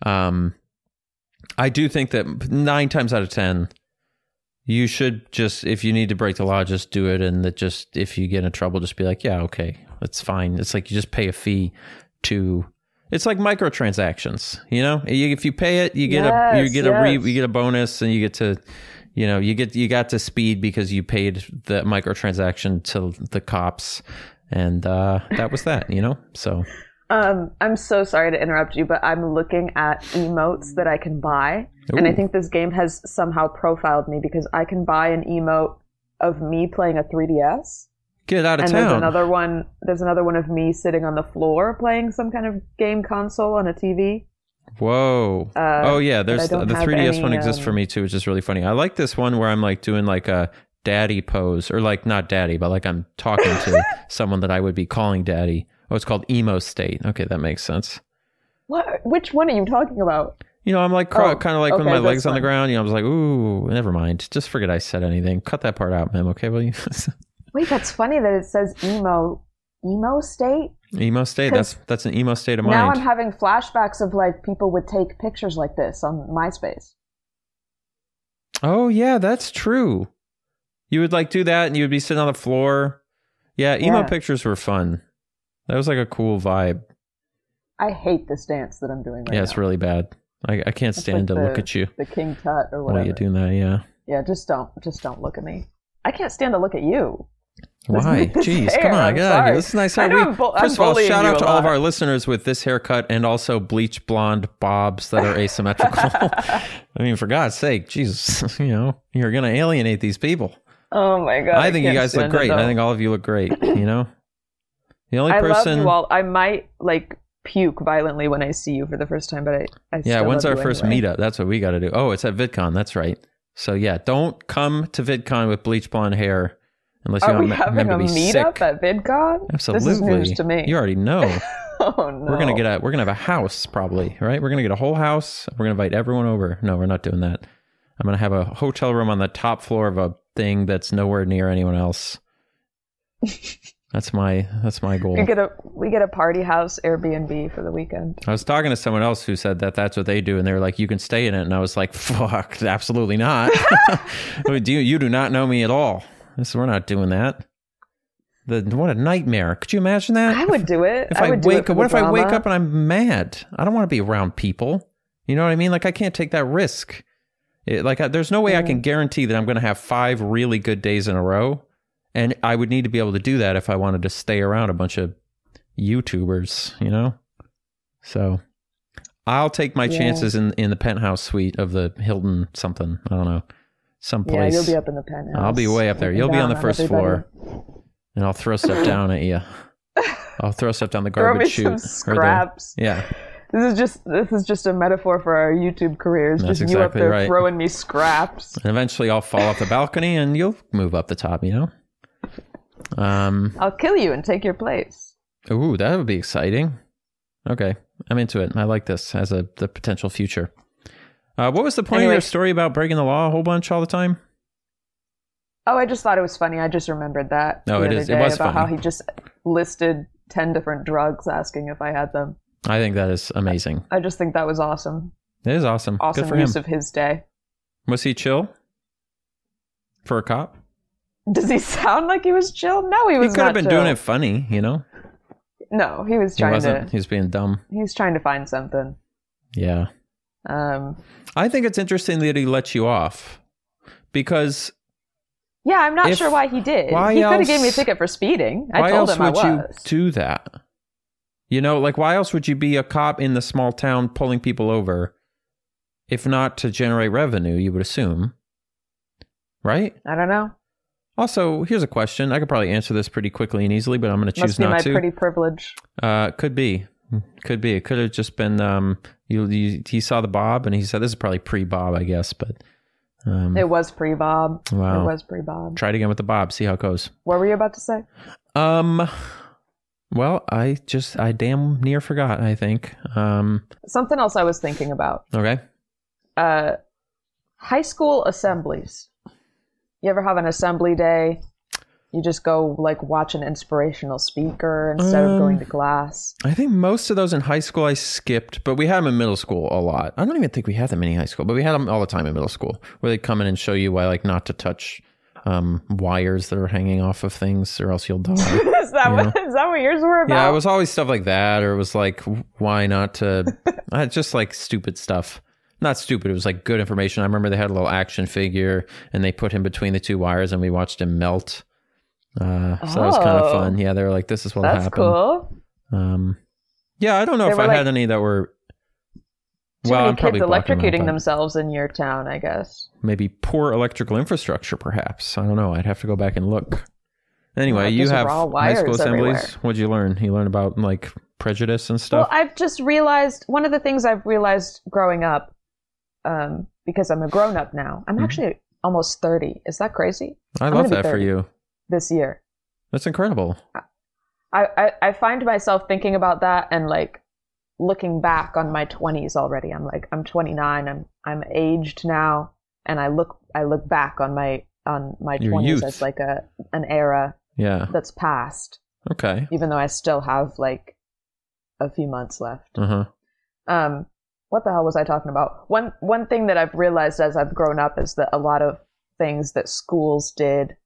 I do think that 9 times out of 10, you should just, if you need to break the law, just do it. And that just, if you get in trouble, just be like, yeah, okay, that's fine. It's like you just pay a fee to, it's like microtransactions, you know, if you pay it, you get you get a bonus, and you get to, you know, you got to speed because you paid the microtransaction to the cops. And that was that, you know, so. I'm so sorry to interrupt you, but I'm looking at emotes that I can buy. Ooh. And I think this game has somehow profiled me because I can buy an emote of me playing a 3DS. Get out of town. And there's another one of me sitting on the floor playing some kind of game console on a TV. Whoa. Oh yeah, there's the 3DS one exists for me too, which is really funny. I like this one where I'm like doing like a daddy pose, or like not daddy, but like I'm talking to someone that I would be calling daddy. Oh, it's called emo state. Okay, that makes sense. What? Which one are you talking about? You know, I'm like kind of like with my legs on the fine. ground. You know, I was like, ooh, never mind. Just forget I said anything. Cut that part out, ma'am. Okay, will you? Wait, that's funny that it says emo state. Emo state. That's an emo state of mind. Now I'm having flashbacks of like people would take pictures like this on MySpace. Oh yeah, that's true. You would like do that, and you would be sitting on the floor. Yeah, emo pictures were fun. That was like a cool vibe. I hate this dance that I'm doing right now. Yeah, it's really bad. I can't stand to look at you. The King Tut or whatever. While you're doing that, yeah. Yeah, just don't look at me. I can't stand to look at you. Why? Jeez, hair, come on, get out of here. This is nice hair. First of all, shout out to all of our listeners with this haircut and also bleach blonde bobs that are asymmetrical. I mean, for God's sake, Jesus, you're going to alienate these people. Oh my God. I think you guys look great. I think all of you look great, The only person... I love you all. I might puke violently when I see you for the first time, but I still when's love our first meetup? That's what we got to do. Oh, it's at VidCon. That's right. So yeah, don't come to VidCon with bleach blonde hair unless you don't remember to be sick. Are we having a meetup at VidCon? Absolutely. This is news to me. You already know. Oh no. We're gonna have a house probably, right? We're gonna get a whole house. We're gonna invite everyone over. No, we're not doing that. I'm gonna have a hotel room on the top floor of a thing that's nowhere near anyone else. That's my goal. We get a party house Airbnb for the weekend. I was talking to someone else who said that that's what they do, and they were like, "You can stay in it," and I was like, "Fuck, absolutely not." You do not know me at all. We're not doing that. What a nightmare! Could you imagine that? I would do it. What if I wake up and I'm mad? I don't want to be around people. You know what I mean? Like I can't take that risk. There's no way I can guarantee that I'm going to have 5 really good days in a row. And I would need to be able to do that if I wanted to stay around a bunch of YouTubers, So I'll take my chances in the penthouse suite of the Hilton something. I don't know. Someplace. Yeah, you'll be up in the penthouse. I'll be way up there. You'll be on the first floor. And I'll throw stuff down at you. I'll throw stuff down the garbage chute. Throw me some scraps. Yeah. This is just a metaphor for our YouTube careers. That's just you exactly up there right. throwing me scraps. And eventually I'll fall off the balcony and you'll move up the top, I'll kill you and take your place. Ooh, that would be exciting. Okay, I'm into it. I like this as the potential future. What was the point of your story about breaking the law a whole bunch all the time? Oh, I just thought it was funny. I just remembered that. No, it is. It was about funny. How he just listed 10 different drugs, asking if I had them. I think that is amazing. I just think that was awesome. It is awesome. Awesome Good for use him. of his day. Was he chill for a cop? Does he sound like he was chill? No, he was not. He could have been chill. doing it funny, No, he was trying to. He was being dumb. He was trying to find something. Yeah. I think it's interesting that he let you off because. Yeah, I'm not sure why he did. He could have gave me a ticket for speeding. I told him I was. Why else would you do that? Why else would you be a cop in the small town pulling people over, if not to generate revenue? You would assume, right? I don't know. Also, here's a question. I could probably answer this pretty quickly and easily, but I'm going to choose not to. Must be my pretty privilege. Could be. It could have just been, he saw the Bob and he said, this is probably pre-Bob, I guess, but. It was pre-Bob. Wow. It was pre-Bob. Try it again with the Bob. See how it goes. What were you about to say? Well, I damn near forgot, I think. Something else I was thinking about. Okay. High school assemblies. You ever have an assembly day? You just go watch an inspirational speaker instead of going to class. I think most of those in high school I skipped, but we had them in middle school a lot. I don't even think we had them in high school, but we had them all the time in middle school, where they'd come in and show you why not to touch wires that are hanging off of things, or else you'll die. Is that what yours were about? Yeah, it was always stuff like that, or it was why not to just stupid stuff. Not stupid, it was good information. I remember they had a little action figure and they put him between the 2 wires and we watched him melt. So that was kind of fun. Yeah, they were like, this is what'll happen. That's cool. Yeah, I don't know if I had any that were I'm probably kids electrocuting themselves in your town, I guess. Maybe poor electrical infrastructure, perhaps. I don't know. I'd have to go back and look. Anyway, you have high school assemblies. Everywhere. What'd you learn? You learned about prejudice and stuff? Well, I've just realized, one of the things I've realized growing up, because I'm a grown-up now, I'm actually almost 30. Is that crazy? I love that for you. This year. That's incredible. I find myself thinking about that and looking back on my 20s already. I'm 29. I'm aged now, and I look back on my 20s youth. as an era Yeah. that's passed. Okay. Even though I still have like a few months left. Uh-huh. What the hell was I talking about? One thing that I've realized as I've grown up is that a lot of things that schools did,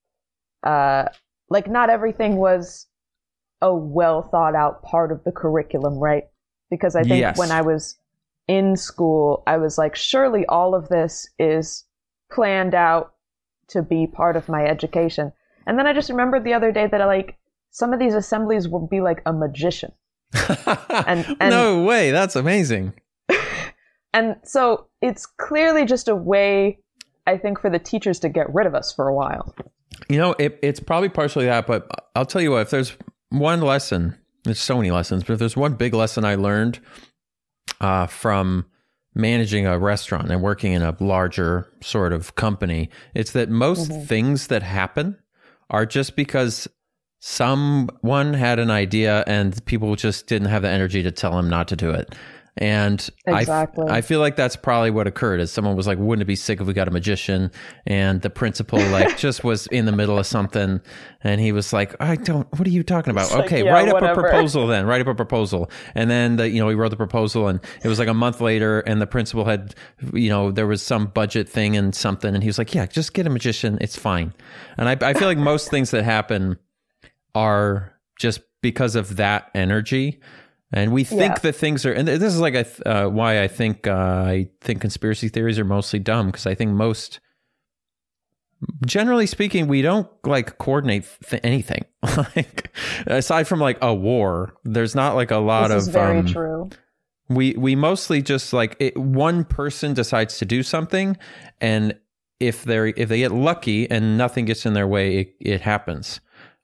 like not everything was a well thought out part of the curriculum, right? Because I think when I was in school, I was like, surely all of this is planned out to be part of my education. And then I just remembered the other day that like some of these assemblies would be like a magician. and no way, that's amazing. And so it's clearly just a way, I think, for the teachers to get rid of us for a while. You know, it's probably partially that, but I'll tell you what, if there's one lesson, there's so many lessons, but if there's one big lesson I learned from managing a restaurant and working in a larger sort of company, it's that most things that happen are just because someone had an idea and people just didn't have the energy to tell them not to do it. And exactly. I feel like that's probably what occurred is someone was like, wouldn't it be sick if we got a magician? And the principal like just was in the middle of something. And he was like, what are you talking about? It's okay, like, yeah, write up whatever. a proposal then. Write up a proposal. And then, he wrote the proposal and it was like a month later and the principal had, there was some budget thing and something. And he was like, yeah, just get a magician. It's fine. And I feel like most things that happen are just because of that energy. And we think that things are, and this is like why I think conspiracy theories are mostly dumb, because I think generally speaking, we don't like coordinate anything. Like aside from like a war, there's not like a lot of. This is very true. We mostly just like one person decides to do something, and if they get lucky and nothing gets in their way, it happens.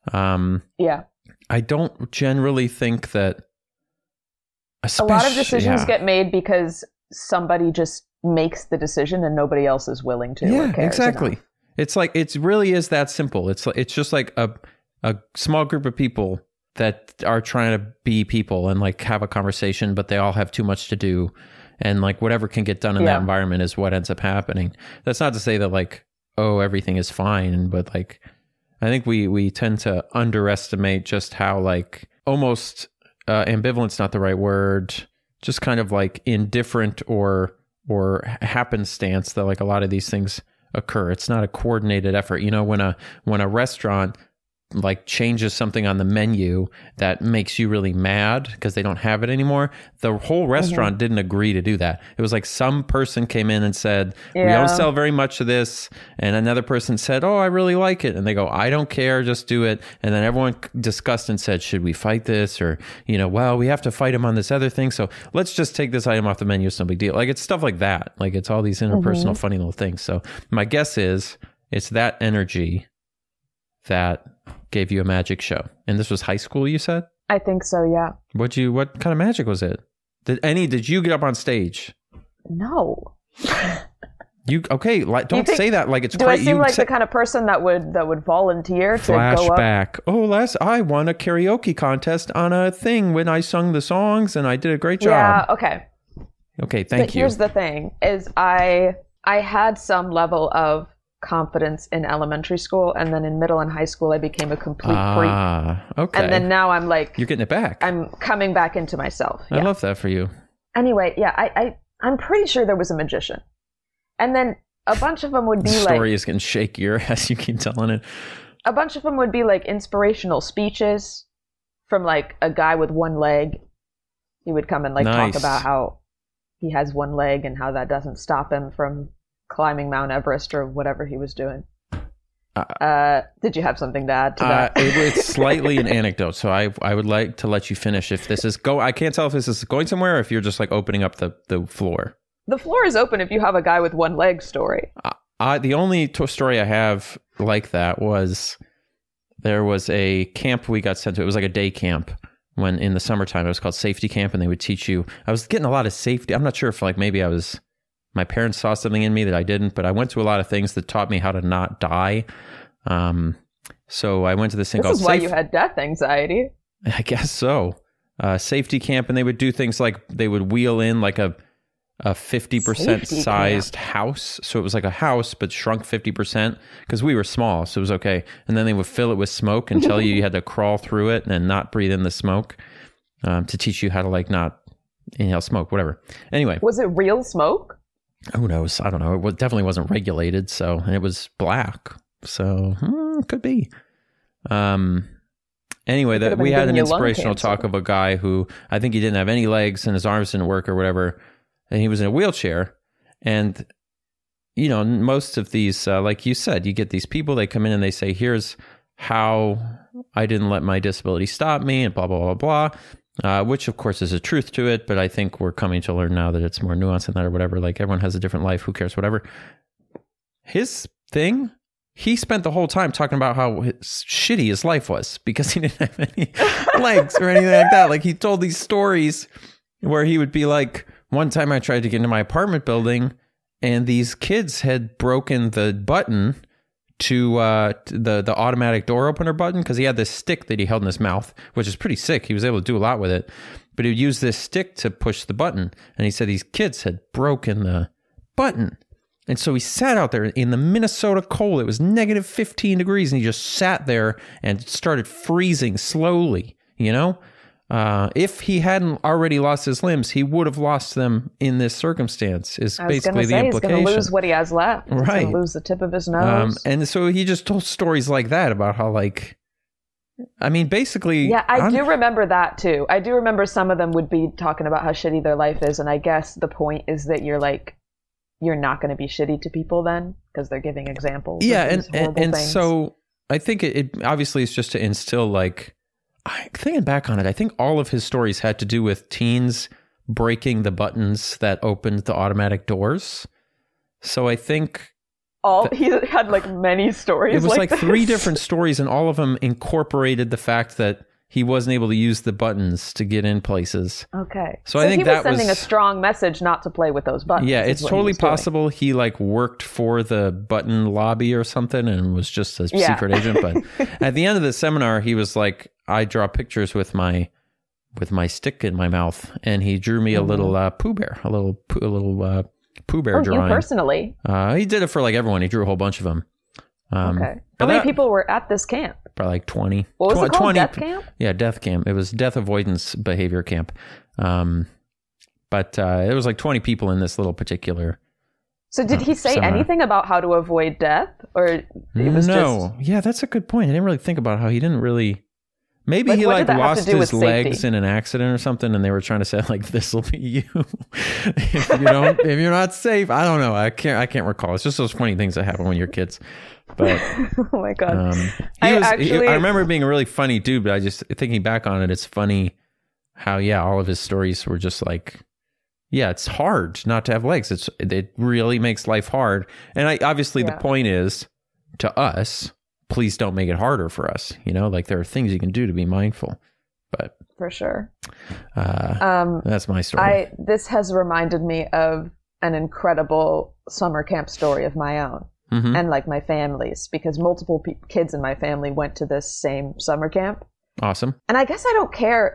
I don't generally think that. A lot of decisions get made because somebody just makes the decision and nobody else is willing to. Yeah, or cares exactly. enough. It's like it really is that simple. It's just like a small group of people that are trying to be people and like have a conversation, but they all have too much to do, and like whatever can get done in that environment is what ends up happening. That's not to say that like everything is fine, but like I think we tend to underestimate just how like almost. Ambivalent's not the right word, just kind of like indifferent or happenstance that like a lot of these things occur. It's not a coordinated effort. When a restaurant like changes something on the menu that makes you really mad because they don't have it anymore, the whole restaurant didn't agree to do that. It was like some person came in and said, we don't sell very much of this, and another person said, I really like it, and they go, I don't care, just do it. And then everyone discussed and said, should we fight this, or well, we have to fight him on this other thing, so let's just take this item off the menu. It's no big deal. Like it's stuff like that. Like it's all these interpersonal funny little things. So my guess is it's that energy that gave you a magic show. And this was high school, you said? I think so, yeah. What kind of magic was it? Did you get up on stage? No. Don't say that like it's do great. I seem like the kind of person that would volunteer to go up? Flashback. I won a karaoke contest on a thing when I sung the songs and I did a great job. Yeah, okay. Okay, thank you. But here's the thing, is I had some level of confidence in elementary school, and then in middle and high school I became a complete freak. Okay. And then now I'm like, you're getting it back. I'm coming back into myself. I love that for you. Anyway, I'm pretty sure there was a magician, and then a bunch of them would be the like, story is getting shakier as you keep telling it. A bunch of them would be like inspirational speeches from like a guy with one leg. He would come and like talk about how he has one leg and how that doesn't stop him from climbing Mount Everest or whatever he was doing. Did you have something to add to that? It's slightly an anecdote, so I would like to let you finish. If this is I can't tell if this is going somewhere or if you're just like opening up the floor. The floor is open if you have a guy with one leg story. The only story I have like that was there was a camp we got sent to. It was like a day camp when in the summertime. It was called safety camp, and they would teach you. I was getting a lot of safety. I'm not sure if like maybe my parents saw something in me that I didn't, but I went to a lot of things that taught me how to not die. So I went to this thing called... This is why you had death anxiety. I guess so. Safety camp, and they would do things like they would wheel in like a a 50% Safety sized house. So it was like a house, but shrunk 50% because we were small. So it was okay. And then they would fill it with smoke and tell you had to crawl through it and not breathe in the smoke to teach you how to like not inhale smoke, whatever. Anyway. Was it real smoke? Who knows? I don't know. It definitely wasn't regulated. So, and it was black. So could be. Anyway, that we had an inspirational talk of a guy who I think he didn't have any legs and his arms didn't work or whatever. And he was in a wheelchair. And, you know, most of these, like you said, you get these people, they come in and they say, here's how I didn't let my disability stop me and blah, blah, blah, blah, which of course is a truth to it. But I think we're coming to learn now that it's more nuanced than that or whatever. Like everyone has a different life. Who cares? Whatever. His thing, he spent the whole time talking about how shitty his life was because he didn't have any legs or anything like that. Like he told these stories where he would be like, one time I tried to get into my apartment building and these kids had broken the button to the automatic door opener button because he had this stick that he held in his mouth, which is pretty sick. He was able to do a lot with it, but he would use this stick to push the button. And he said these kids had broken the button. And so he sat out there in the Minnesota cold. It was negative 15 degrees and he just sat there and started freezing slowly, you know? If he hadn't already lost his limbs, he would have lost them in this circumstance, is basically the implication. He's going to lose what he has left. He's right. going to lose the tip of his nose. And so he just told stories like that about how, like, I mean, basically... Yeah, I do remember that, too. I do remember some of them would be talking about how shitty their life is, and I guess the point is that you're not going to be shitty to people then, because they're giving examples. Yeah, of and things. So I think it obviously is just to instill, like... Thinking back on it, I think all of his stories had to do with teens breaking the buttons that opened the automatic doors. So I think he had like many stories. It was like this. 3 different stories, and all of them incorporated the fact that he wasn't able to use the buttons to get in places. Okay. So I think he was sending a strong message not to play with those buttons. Yeah, it's totally possible he like worked for the button lobby or something and was just a secret agent. But at the end of the seminar, he was like, I draw pictures with my stick in my mouth, and he drew me a little Pooh Bear, a little Pooh Bear drawing. You personally? He did it for like everyone. He drew a whole bunch of them. Okay. How many people were at this camp? Probably like 20. What was it called? Death camp? Yeah, death camp. It was death avoidance behavior camp. But it was like 20 people in this little particular. So did he say anything about how to avoid death, or it was no? Yeah, that's a good point. I didn't really think about how he didn't really. Maybe he like lost his legs in an accident or something, and they were trying to say like, "This will be you if you're not safe." I don't know. I can't recall. It's just those funny things that happen when you're kids. But oh my god, I remember being a really funny dude. But I just thinking back on it, it's funny how all of his stories were just like, it's hard not to have legs. It really makes life hard. And obviously the point is to us. Please don't make it harder for us. You know, like there are things you can do to be mindful, but for sure. That's my story. This has reminded me of an incredible summer camp story of my own and like my family's, because multiple kids in my family went to this same summer camp. Awesome. And I guess I don't care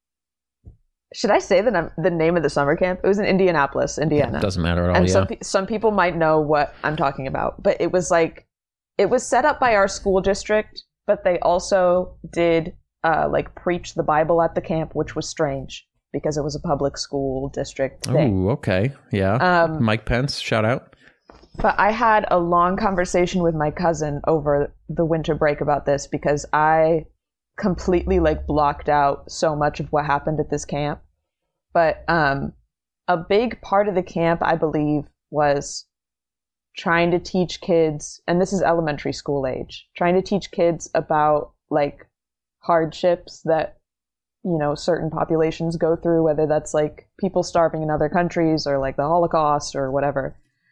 should I say the name of the summer camp? It was in Indianapolis, Indiana. It doesn't matter at all. And some people might know what I'm talking about, but it was set up by our school district, but they also did like preach the Bible at the camp, which was strange because it was a public school district thing. Oh, okay. Yeah. Mike Pence, shout out. But I had a long conversation with my cousin over the winter break about this because I completely like blocked out so much of what happened at this camp. But a big part of the camp, I believe, was trying to teach kids, and this is elementary school age, trying to teach kids about like hardships that, certain populations go through, whether that's like people starving in other countries or like the Holocaust or whatever.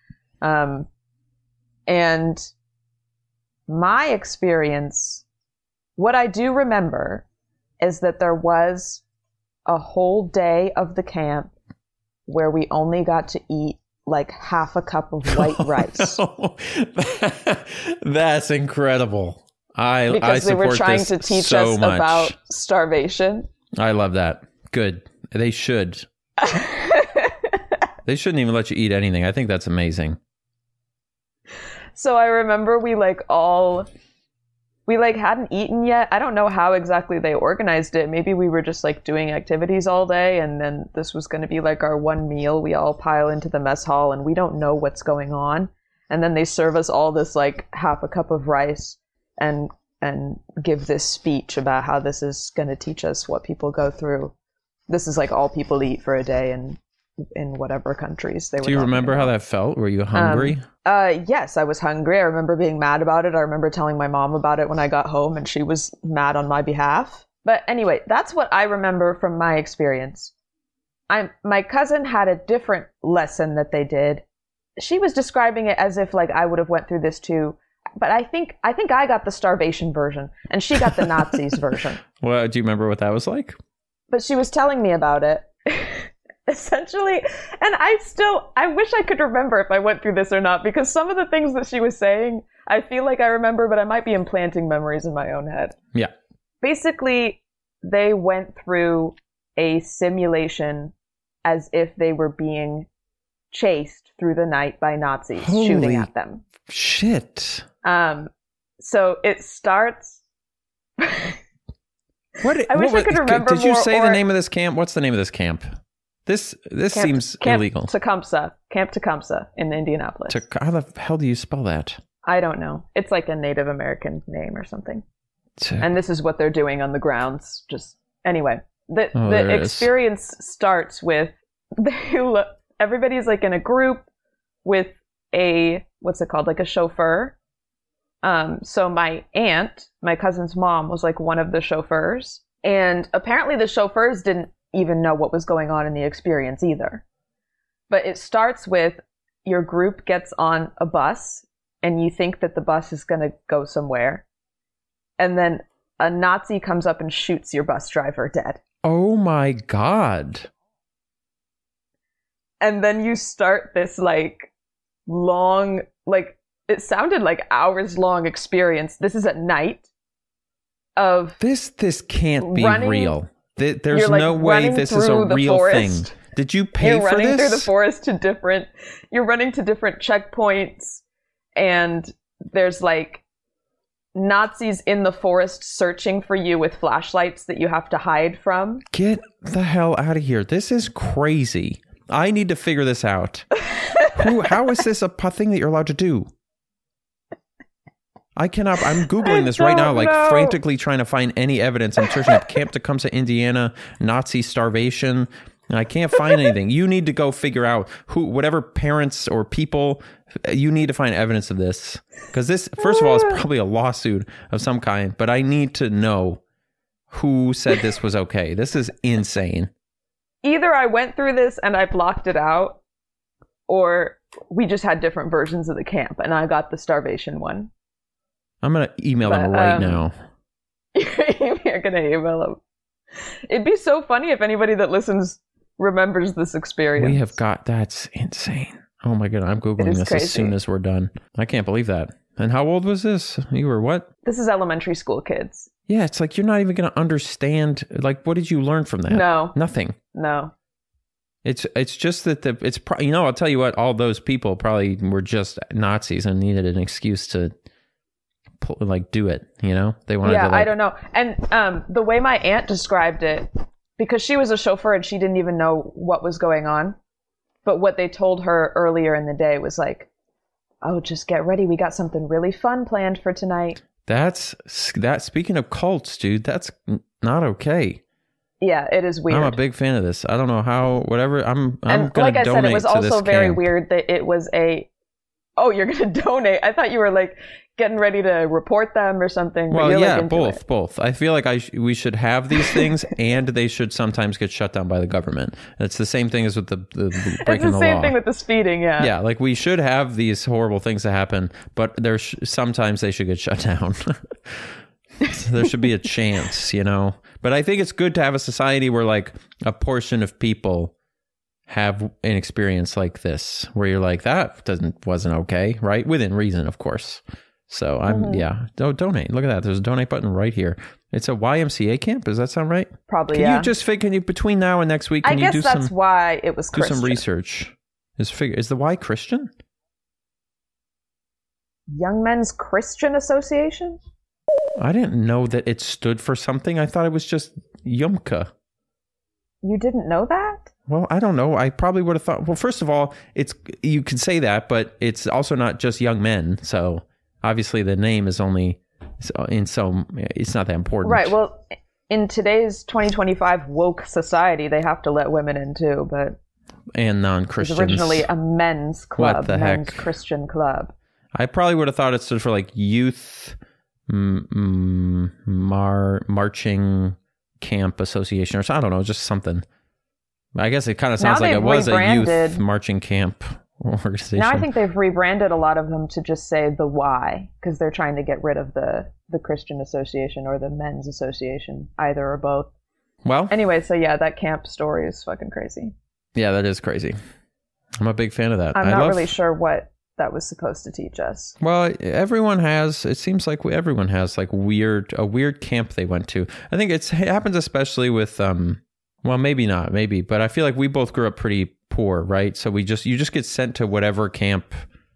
And my experience, what I do remember is that there was a whole day of the camp where we only got to eat like half a cup of white rice. No. That's incredible. Because they were trying to teach us about starvation. I love that. Good. They should. They shouldn't even let you eat anything. I think that's amazing. So I remember we hadn't eaten yet. I don't know how exactly they organized it. Maybe we were just like doing activities all day, and then this was going to be like our one meal. We all pile into the mess hall and we don't know what's going on. And then they serve us all this like half a cup of rice and give this speech about how this is going to teach us what people go through. This is like all people eat for a day in whatever countries they were. Do you remember how that felt? Were you hungry? Yes, I was hungry. I remember being mad about it. I remember telling my mom about it when I got home, and she was mad on my behalf. But anyway, that's what I remember from my experience. My cousin had a different lesson that they did. She was describing it as if like I would have went through this too. But I think I got the starvation version, and she got the Nazis version. Well, do you remember what that was like? But she was telling me about it. Essentially, and I wish I could remember if I went through this or not, because some of the things that she was saying, I feel like I remember, but I might be implanting memories in my own head. Yeah. Basically, they went through a simulation as if they were being chased through the night by Nazis shooting at them. Shit. So it starts. I wish I could remember. Did you say the name of this camp? What's the name of this camp? This seems illegal. Camp Tecumseh in Indianapolis. How the hell do you spell that? I don't know. It's like a Native American name or something. And this is what they're doing on the grounds. Just anyway, the experience starts with everybody's like in a group with a what's it called, like a chauffeur. So my aunt, my cousin's mom, was like one of the chauffeurs, and apparently the chauffeurs didn't even know what was going on in the experience either. But it starts with your group gets on a bus and you think that the bus is going to go somewhere, and then a Nazi comes up and shoots your bus driver dead. Oh my God. And then you start this like long, like it sounded like hours long experience. This is at night of this can't be real. There's no way this is a real thing. Did you pay for this? You're running through the forest to you're running to different checkpoints, and there's like Nazis in the forest searching for you with flashlights that you have to hide from. Get the hell out of here. This is crazy. I need to figure this out. How is this a thing that you're allowed to do? I cannot. I'm Googling this right now, like frantically trying to find any evidence. I'm searching up Camp Tecumseh, Indiana, Nazi starvation, and I can't find anything. You need to go figure out whatever parents or people, you need to find evidence of this. Because this, first of all, is probably a lawsuit of some kind, but I need to know who said this was okay. This is insane. Either I went through this and I blocked it out, or we just had different versions of the camp and I got the starvation one. I'm going to email them right now. You're going to email them. It'd be so funny if anybody that listens remembers this experience. That's insane. Oh my God, I'm Googling this crazy. As soon as we're done. I can't believe that. And how old was this? You were what? This is elementary school kids. Yeah, it's like you're not even going to understand. Like, what did you learn from that? No. Nothing. No. It's just that I'll tell you what, all those people probably were just Nazis and needed an excuse to do it, they wanted to I don't know. And the way my aunt described it, because she was a chauffeur and she didn't even know what was going on, but what they told her earlier in the day was like, oh, just get ready, we got something really fun planned for tonight. Speaking of cults, dude, that's not okay. Yeah, it is weird. I'm a big fan of this. I don't know how, whatever. I'm and gonna like I said, it was also very camp. Weird that it was you're gonna donate. I thought you were like getting ready to report them or something. Well, yeah, both. I feel like we should have these things, and they should sometimes get shut down by the government. It's the same thing as with the breaking the law. It's the same thing with the speeding, yeah. Yeah, like we should have these horrible things that happen, but sometimes they should get shut down. So there should be a chance, But I think it's good to have a society where like a portion of people have an experience like this, where you're like, that wasn't okay, right? Within reason, of course. So donate. Look at that. There's a donate button right here. It's a YMCA camp. Does that sound right? Probably. Can you just between now and next week? I guess that's why it was Christian. Do some research. Is the Y Christian? Young Men's Christian Association? I didn't know that it stood for something. I thought it was just Yumka. You didn't know that? Well, I don't know. I probably would have thought. Well, first of all, you could say that, but it's also not just young men. So obviously, the name is only it's not that important, right? Well, in today's 2025 woke society, they have to let women in too, but and non-Christians. It was originally a men's club, what the men's heck? Christian club. I probably would have thought it stood for like youth marching camp association, or I don't know, just something. I guess it kind of sounds like it was a youth marching camp organization. Now I think they've rebranded a lot of them to just say the Y, because they're trying to get rid of the Christian Association or the Men's Association, either or both. Well, anyway, so yeah, that camp story is fucking crazy. Yeah, that is crazy. I'm a big fan of that. I'm not really sure what that was supposed to teach us. Well, everyone has, it seems like everyone has like a weird camp they went to. I think it happens especially with, well, maybe not, but I feel like we both grew up pretty poor, right? So you just get sent to whatever camp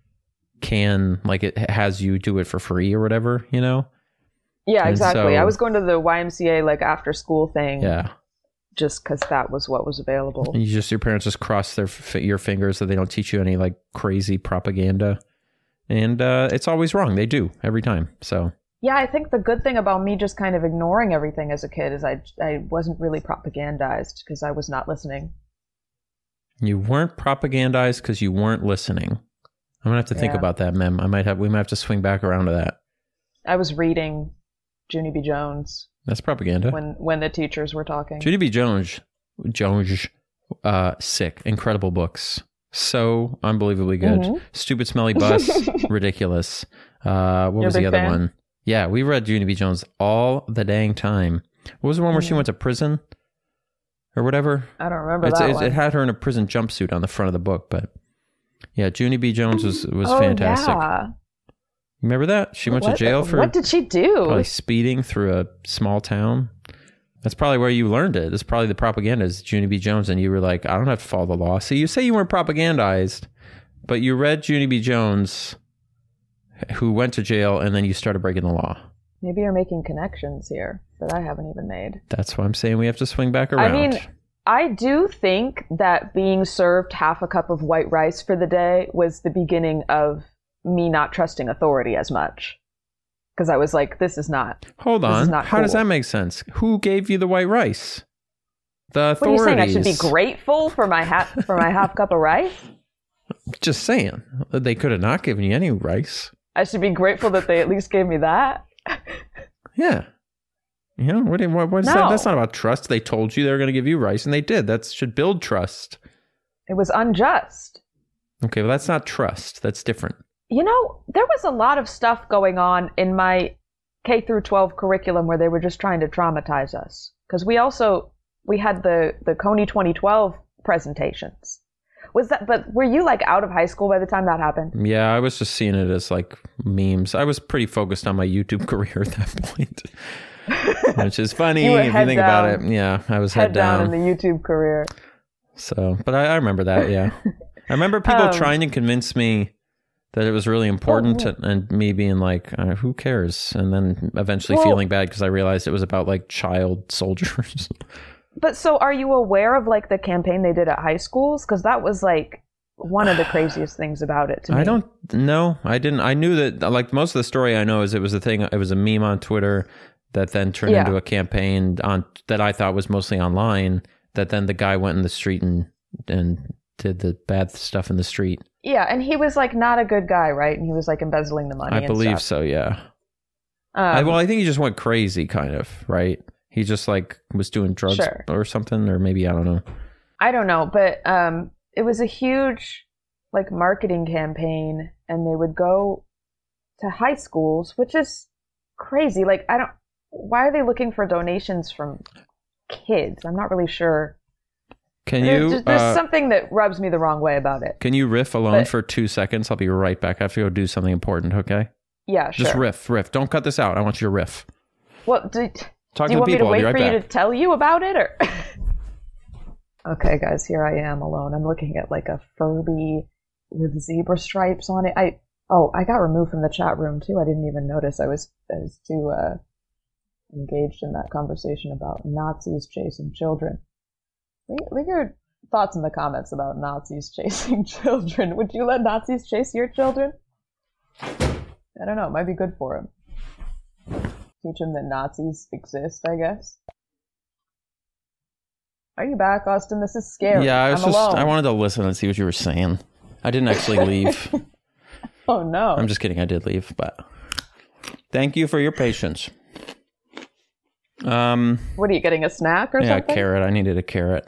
it has you do it for free or whatever, you know? Yeah, exactly. I was going to the YMCA like after school thing. Yeah. Just because that was what was available. And your parents just cross your fingers so they don't teach you any like crazy propaganda. And it's always wrong. They do every time. So yeah, I think the good thing about me just kind of ignoring everything as a kid is I wasn't really propagandized because I was not listening. You weren't propagandized because you weren't listening. I'm gonna have to think about that, Mem. We might have to swing back around to that. I was reading Junie B. Jones. That's propaganda. When the teachers were talking. Junie B. Jones, sick, incredible books, so unbelievably good. Mm-hmm. Stupid Smelly Bus, ridiculous. What was the other one? Yeah, we read Junie B. Jones all the dang time. What was the one where she went to prison or whatever? I don't remember that one. It had her in a prison jumpsuit on the front of the book, but yeah, Junie B. Jones was fantastic. Yeah. Remember that? She went to jail for... What did she do? Probably speeding through a small town. That's probably where you learned it. That's probably the propaganda is Junie B. Jones, and you were like, I don't have to follow the law. So you say you weren't propagandized, but you read Junie B. Jones, who went to jail, and then you started breaking the law. Maybe you're making connections here that I haven't even made. That's why I'm saying we have to swing back around. I mean, I do think that being served half a cup of white rice for the day was the beginning of me not trusting authority as much, because I was like, this is not. Hold on. How cool. Does that make sense? Who gave you the white rice? The authorities. What are you saying? I should be grateful for my half cup of rice? Just saying. They could have not given you any rice. I should be grateful that they at least gave me that. Yeah. You know, what is that? That's not about trust. They told you they were going to give you rice, and they did. That should build trust. It was unjust. Okay, well, that's not trust. That's different. You know, there was a lot of stuff going on in my K through 12 curriculum where they were just trying to traumatize us. Because we had the Coney 2012 presentations. But were you like out of high school by the time that happened? Yeah, I was just seeing it as like memes. I was pretty focused on my YouTube career at that point. Which is funny if you think about it. Yeah, I was head down in the YouTube career. So, but I remember that, yeah. I remember people trying to convince me that it was really important and me being like, who cares? And then eventually feeling bad because I realized it was about like child soldiers. But so are you aware of like the campaign they did at high schools? Because that was like one of the craziest things about it to me. I don't know. I didn't. I knew that like most of the story I know is it was a thing. It was a meme on Twitter that then turned into a campaign that I thought was mostly online. That then the guy went in the street and did the bad stuff in the street. Yeah, and he was like not a good guy, right? And he was like embezzling the money. I believe so, yeah. I think he just went crazy, kind of, right? He just like was doing drugs or something, or maybe I don't know. I don't know, but it was a huge like marketing campaign, and they would go to high schools, which is crazy. Like why are they looking for donations from kids? I'm not really sure. Can you? There's something that rubs me the wrong way about it. Can you riff alone for 2 seconds? I'll be right back. I have to go do something important. Okay. Yeah, sure. Just riff. Don't cut this out. I want you to riff. Well, do you want me to wait for you to tell you about it, or? Okay, guys, here I am alone. I'm looking at like a Furby with zebra stripes on it. I got removed from the chat room too. I didn't even notice. I was too engaged in that conversation about Nazis chasing children. Leave your thoughts in the comments about Nazis chasing children. Would you let Nazis chase your children? I don't know. It might be good for them. Teach them that Nazis exist, I guess. Are you back, Austin? This is scary. Yeah, alone. I wanted to listen and see what you were saying. I didn't actually leave. Oh, no. I'm just kidding. I did leave, but thank you for your patience. What are you getting, a snack or something? Yeah, carrot. I needed a carrot.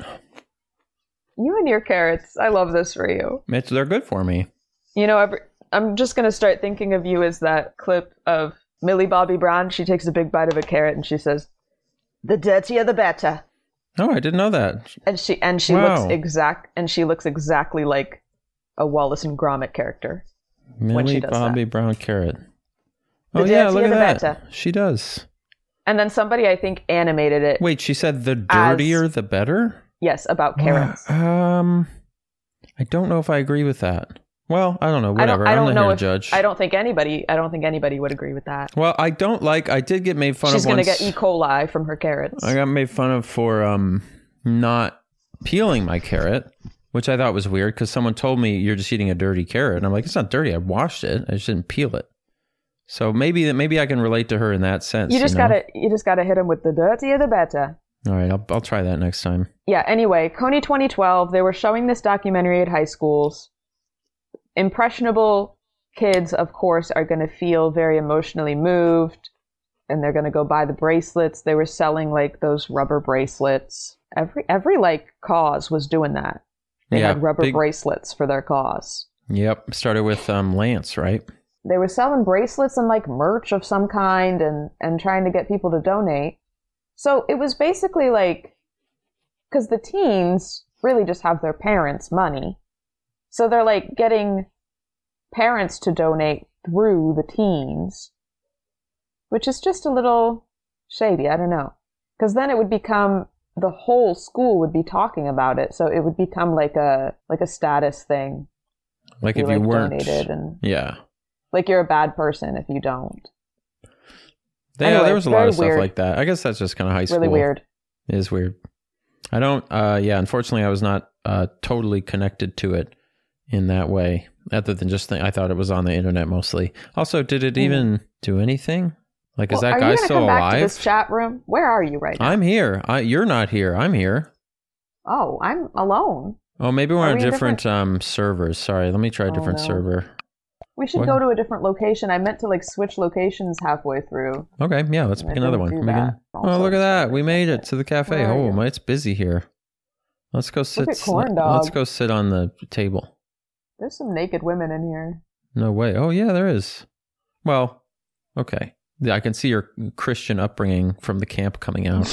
You and your carrots. I love this for you. They're good for me. You know, I'm just going to start thinking of you as that clip of Millie Bobby Brown. She takes a big bite of a carrot and she says, "The dirtier the better." Oh, I didn't know that. And she Wow. looks exactly like a Wallace and Gromit character. when she Millie does Bobby that. Brown Carrot. The Oh yeah, dirtier look at the that. better. She does. And then somebody, I think, animated it. Wait, she said the dirtier the better? Yes, about carrots. I don't know if I agree with that. Well, I don't know. Whatever. I don't I'm know not here if to judge. I don't think anybody would agree with that. Well, I did get made fun She's of going to once. get E. coli from her carrots. I got made fun of for not peeling my carrot, which I thought was weird because someone told me you're just eating a dirty carrot, and I'm like, it's not dirty. I washed it. I just didn't peel it. So maybe I can relate to her in that sense. You just know? gotta hit him with the dirtier the better. All right, I'll try that next time. Yeah. Anyway, Coney 2012. They were showing this documentary at high schools. Impressionable kids, of course, are going to feel very emotionally moved, and they're going to go buy the bracelets. They were selling like those rubber bracelets. Every like cause was doing that. They had rubber bracelets for their cause. Yep. Started with Lance, right? They were selling bracelets and like merch of some kind and trying to get people to donate. So it was basically like, because the teens really just have their parents' money. So they're like getting parents to donate through the teens, which is just a little shady. I don't know. Because then it would become, the whole school would be talking about it. So it would become like a status thing. Like if you weren't. Donated and, yeah. Like you're a bad person if you don't. Yeah, anyway, there was a lot of stuff weird. like that. I guess that's just kind of high school. Really weird. It is weird. I don't, unfortunately I was not totally connected to it in that way, other than just I thought it was on the internet mostly. Also, did it even do anything? Like, is that guy still come alive? Back to this chat room? Where are you right now? I'm here. You're not here. I'm here. Oh, I'm alone. Oh, maybe we're on different servers. Sorry, let me try a different server. We should go to a different location. I meant to like switch locations halfway through. Okay, yeah, let's pick another one. Oh, look at that. We made it to the cafe. Oh, it's busy here. Let's go sit. Look at Corn Dog. Let's go sit on the table. There's some naked women in here. No way. Oh, yeah, there is. Well, okay. Yeah, I can see your Christian upbringing from the camp coming out.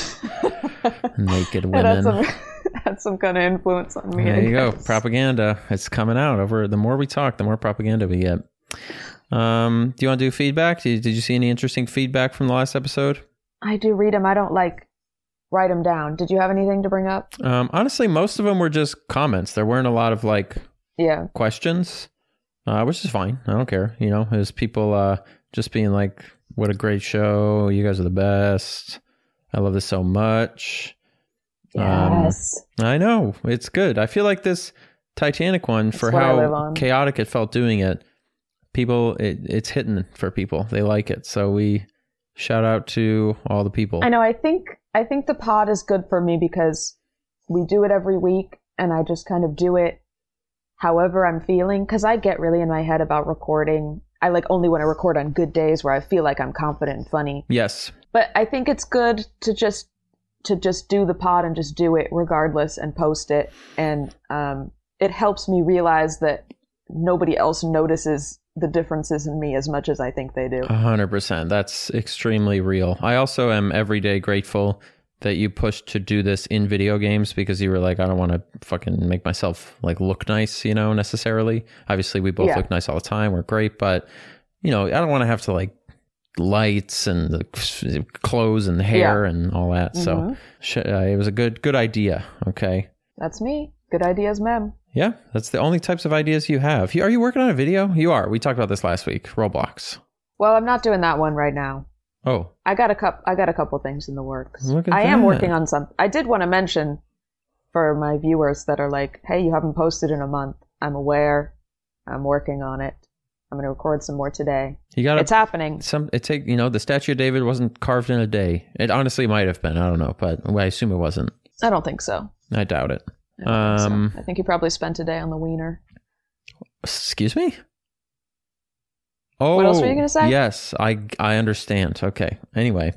Naked women. Had some kind of influence on me. There you go. Propaganda. It's coming out. The more we talk, the more propaganda we get. Do you want to do feedback? Did you see any interesting feedback from the last episode? I do read them. I don't write them down. Did you have anything to bring up? Honestly, most of them were just comments. There weren't a lot of questions, which is fine. I don't care. You know, it was people just being like, what a great show. You guys are the best. I love this so much. Yes. I know. It's good. I feel like this Titanic one, for how chaotic it felt doing it, it's hitting for people. They like it. So we shout out to all the people. I know. I think the pod is good for me because we do it every week and I just kind of do it however I'm feeling, because I get really in my head about recording. I only want to record on good days where I feel like I'm confident and funny. Yes. But I think it's good to just do the pod and just do it regardless and post it. And it helps me realize that nobody else notices the differences in me as much as I think they do. 100%. That's extremely real. I also am every day grateful that you pushed to do this in video games, because you were like, I don't want to fucking make myself look nice, necessarily. Obviously, we both look nice all the time. We're great. But, I don't want to have to lights and the clothes and hair and all that. So it was a good idea. Okay. That's me. Good ideas, mem. Yeah, that's the only types of ideas you have. Are you working on a video? You are. We talked about this last week. Roblox. Well, I'm not doing that one right now. Oh. I got a couple things in the works. Look at I that. am working on some. I did want to mention for my viewers that are like, hey, you haven't posted in a month. I'm aware. I'm working on it. I'm going to record some more today. It's happening. The statue of David wasn't carved in a day. It honestly might have been. I don't know, but I assume it wasn't. I don't think so. I doubt it. I think you probably spent a day on the wiener. Excuse me? Oh, what else were you going to say? Yes, I understand. Okay. Anyway.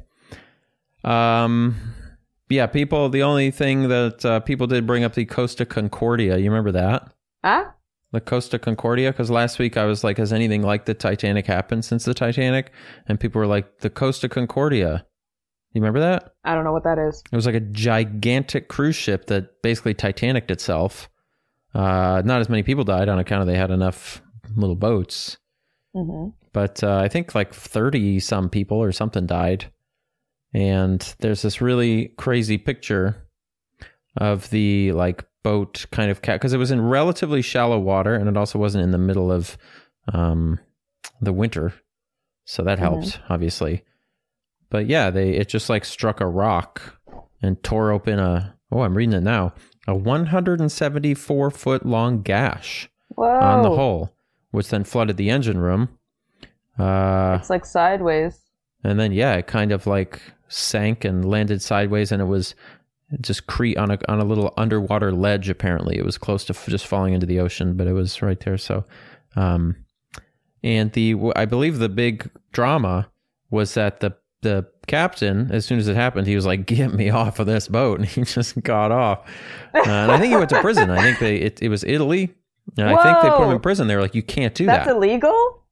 Yeah, people, the only thing that people did bring up the Costa Concordia. You remember that? Huh? The Costa Concordia? Because last week I was like, has anything like the Titanic happened since the Titanic? And people were like, the Costa Concordia. You remember that? I don't know what that is. It was like a gigantic cruise ship that basically Titanic'd itself. Not as many people died on account of they had enough little boats. Mm-hmm. But I think like 30 some people or something died. And there's this really crazy picture of the like boat kind of because it was in relatively shallow water and it also wasn't in the middle of the winter. So that helped, obviously. But yeah, it just like struck a rock and tore open I'm reading it now, a 174 foot long gash on the hull, which then flooded the engine room. It's like sideways. And then, yeah, it kind of like sank and landed sideways, and it was just on a little underwater ledge. Apparently, it was close to just falling into the ocean, but it was right there. So, and I believe the big drama was that the captain, as soon as it happened, he was like, "Get me off of this boat," and he just got off. And I think he went to prison. I think it was Italy, and I think they put him in prison. They were like, "You can't do that." That's illegal?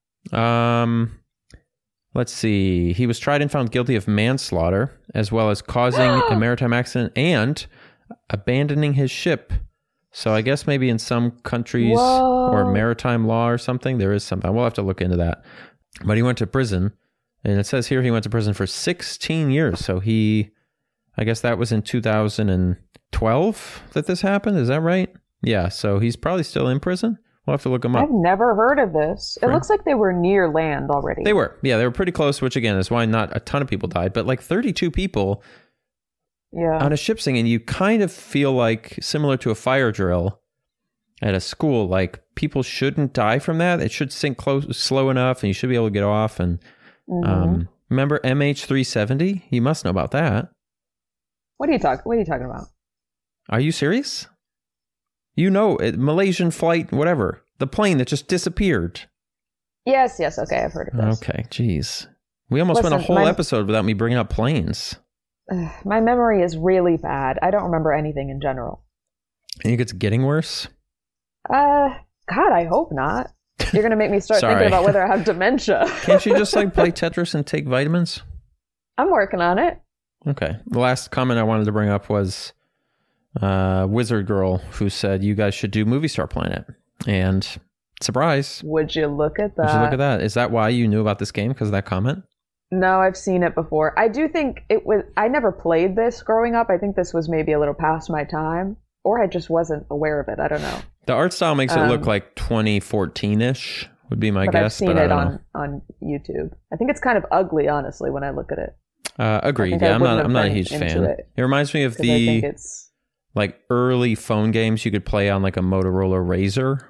Let's see. He was tried and found guilty of manslaughter, as well as causing a maritime accident and abandoning his ship. So I guess maybe in some countries or maritime law or something, there is something. We'll have to look into that. But he went to prison, and it says here he went to prison for 16 years. So I guess that was in 2012 that this happened. Is that right? Yeah. So he's probably still in prison. We'll have to look them up. I've never heard of this. It looks like they were near land already. They were. Yeah, they were pretty close, which again is why not a ton of people died. But like 32 people on a ship sinking, you kind of feel like, similar to a fire drill at a school, like people shouldn't die from that. It should sink slow enough and you should be able to get off. And remember MH370? You must know about that. What are you talking about? Are you serious? You know, Malaysian flight, whatever. The plane that just disappeared. Yes. Okay, I've heard of this. Okay, geez. We almost went a whole episode without me bringing up planes. My memory is really bad. I don't remember anything in general. You think it's getting worse? God, I hope not. You're going to make me start thinking about whether I have dementia. Can't you just like play Tetris and take vitamins? I'm working on it. Okay. The last comment I wanted to bring up was Wizard Girl, who said you guys should do Movie Star Planet. And surprise. Would you look at that? Is that why you knew about this game? Because of that comment? No, I've seen it before. I do think I never played this growing up. I think this was maybe a little past my time. Or I just wasn't aware of it. I don't know. The art style makes it look like 2014-ish, would be my guess. I've seen it on YouTube. I think it's kind of ugly, honestly, when I look at it. Agreed. Yeah, I'm not a huge fan. It reminds me of the like early phone games you could play on like a Motorola Razr,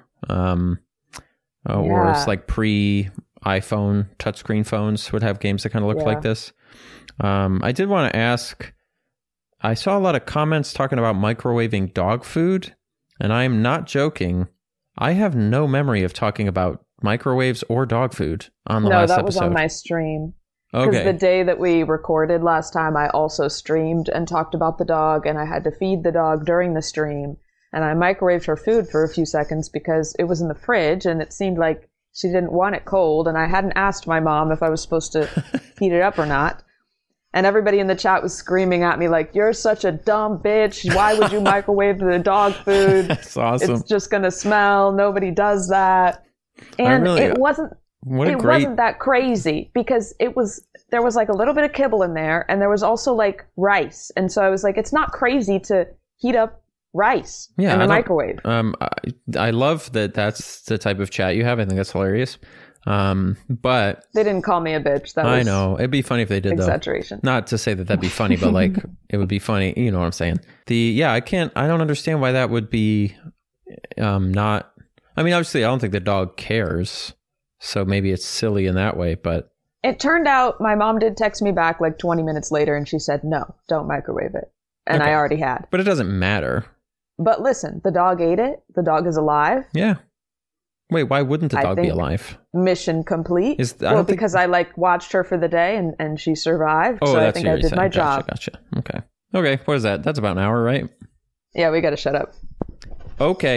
or it's like pre-iPhone touchscreen phones would have games that kind of looked like this. I did want to ask, I saw a lot of comments talking about microwaving dog food, and I'm not joking. I have no memory of talking about microwaves or dog food on the last episode. No, that was on my stream. Okay. Because the day that we recorded last time, I also streamed and talked about the dog, and I had to feed the dog during the stream. And I microwaved her food for a few seconds because it was in the fridge, and it seemed like she didn't want it cold, and I hadn't asked my mom if I was supposed to heat it up or not. And everybody in the chat was screaming at me like, "You're such a dumb bitch. Why would you microwave the dog food? That's awesome. It's just going to smell. Nobody does that." And it wasn't that crazy because there was like a little bit of kibble in there, and there was also like rice. And so I was like, it's not crazy to heat up rice in I the don't- microwave. I love that that's the type of chat you have. I think that's hilarious. But They didn't call me a bitch. That was I know it'd be funny if they did though. exaggeration. Not to say that that'd be funny, but like it would be funny. You know what I'm saying? I don't understand why that would be not. I mean, obviously, I don't think the dog cares, so maybe it's silly in that way. But It turned out my mom did text me back like 20 minutes later, and she said, "No, don't microwave it," and Okay. I already had. it doesn't matter. But listen, the dog ate it. The dog is alive. Yeah. Wait, why wouldn't the I dog be think- alive? Mission complete. I don't think- because I like watched her for the day and she survived. Oh, so I that's think what I you're did saying. my job. Gotcha. Okay. What is that? That's about an hour, right? Yeah, we got to shut up. Okay.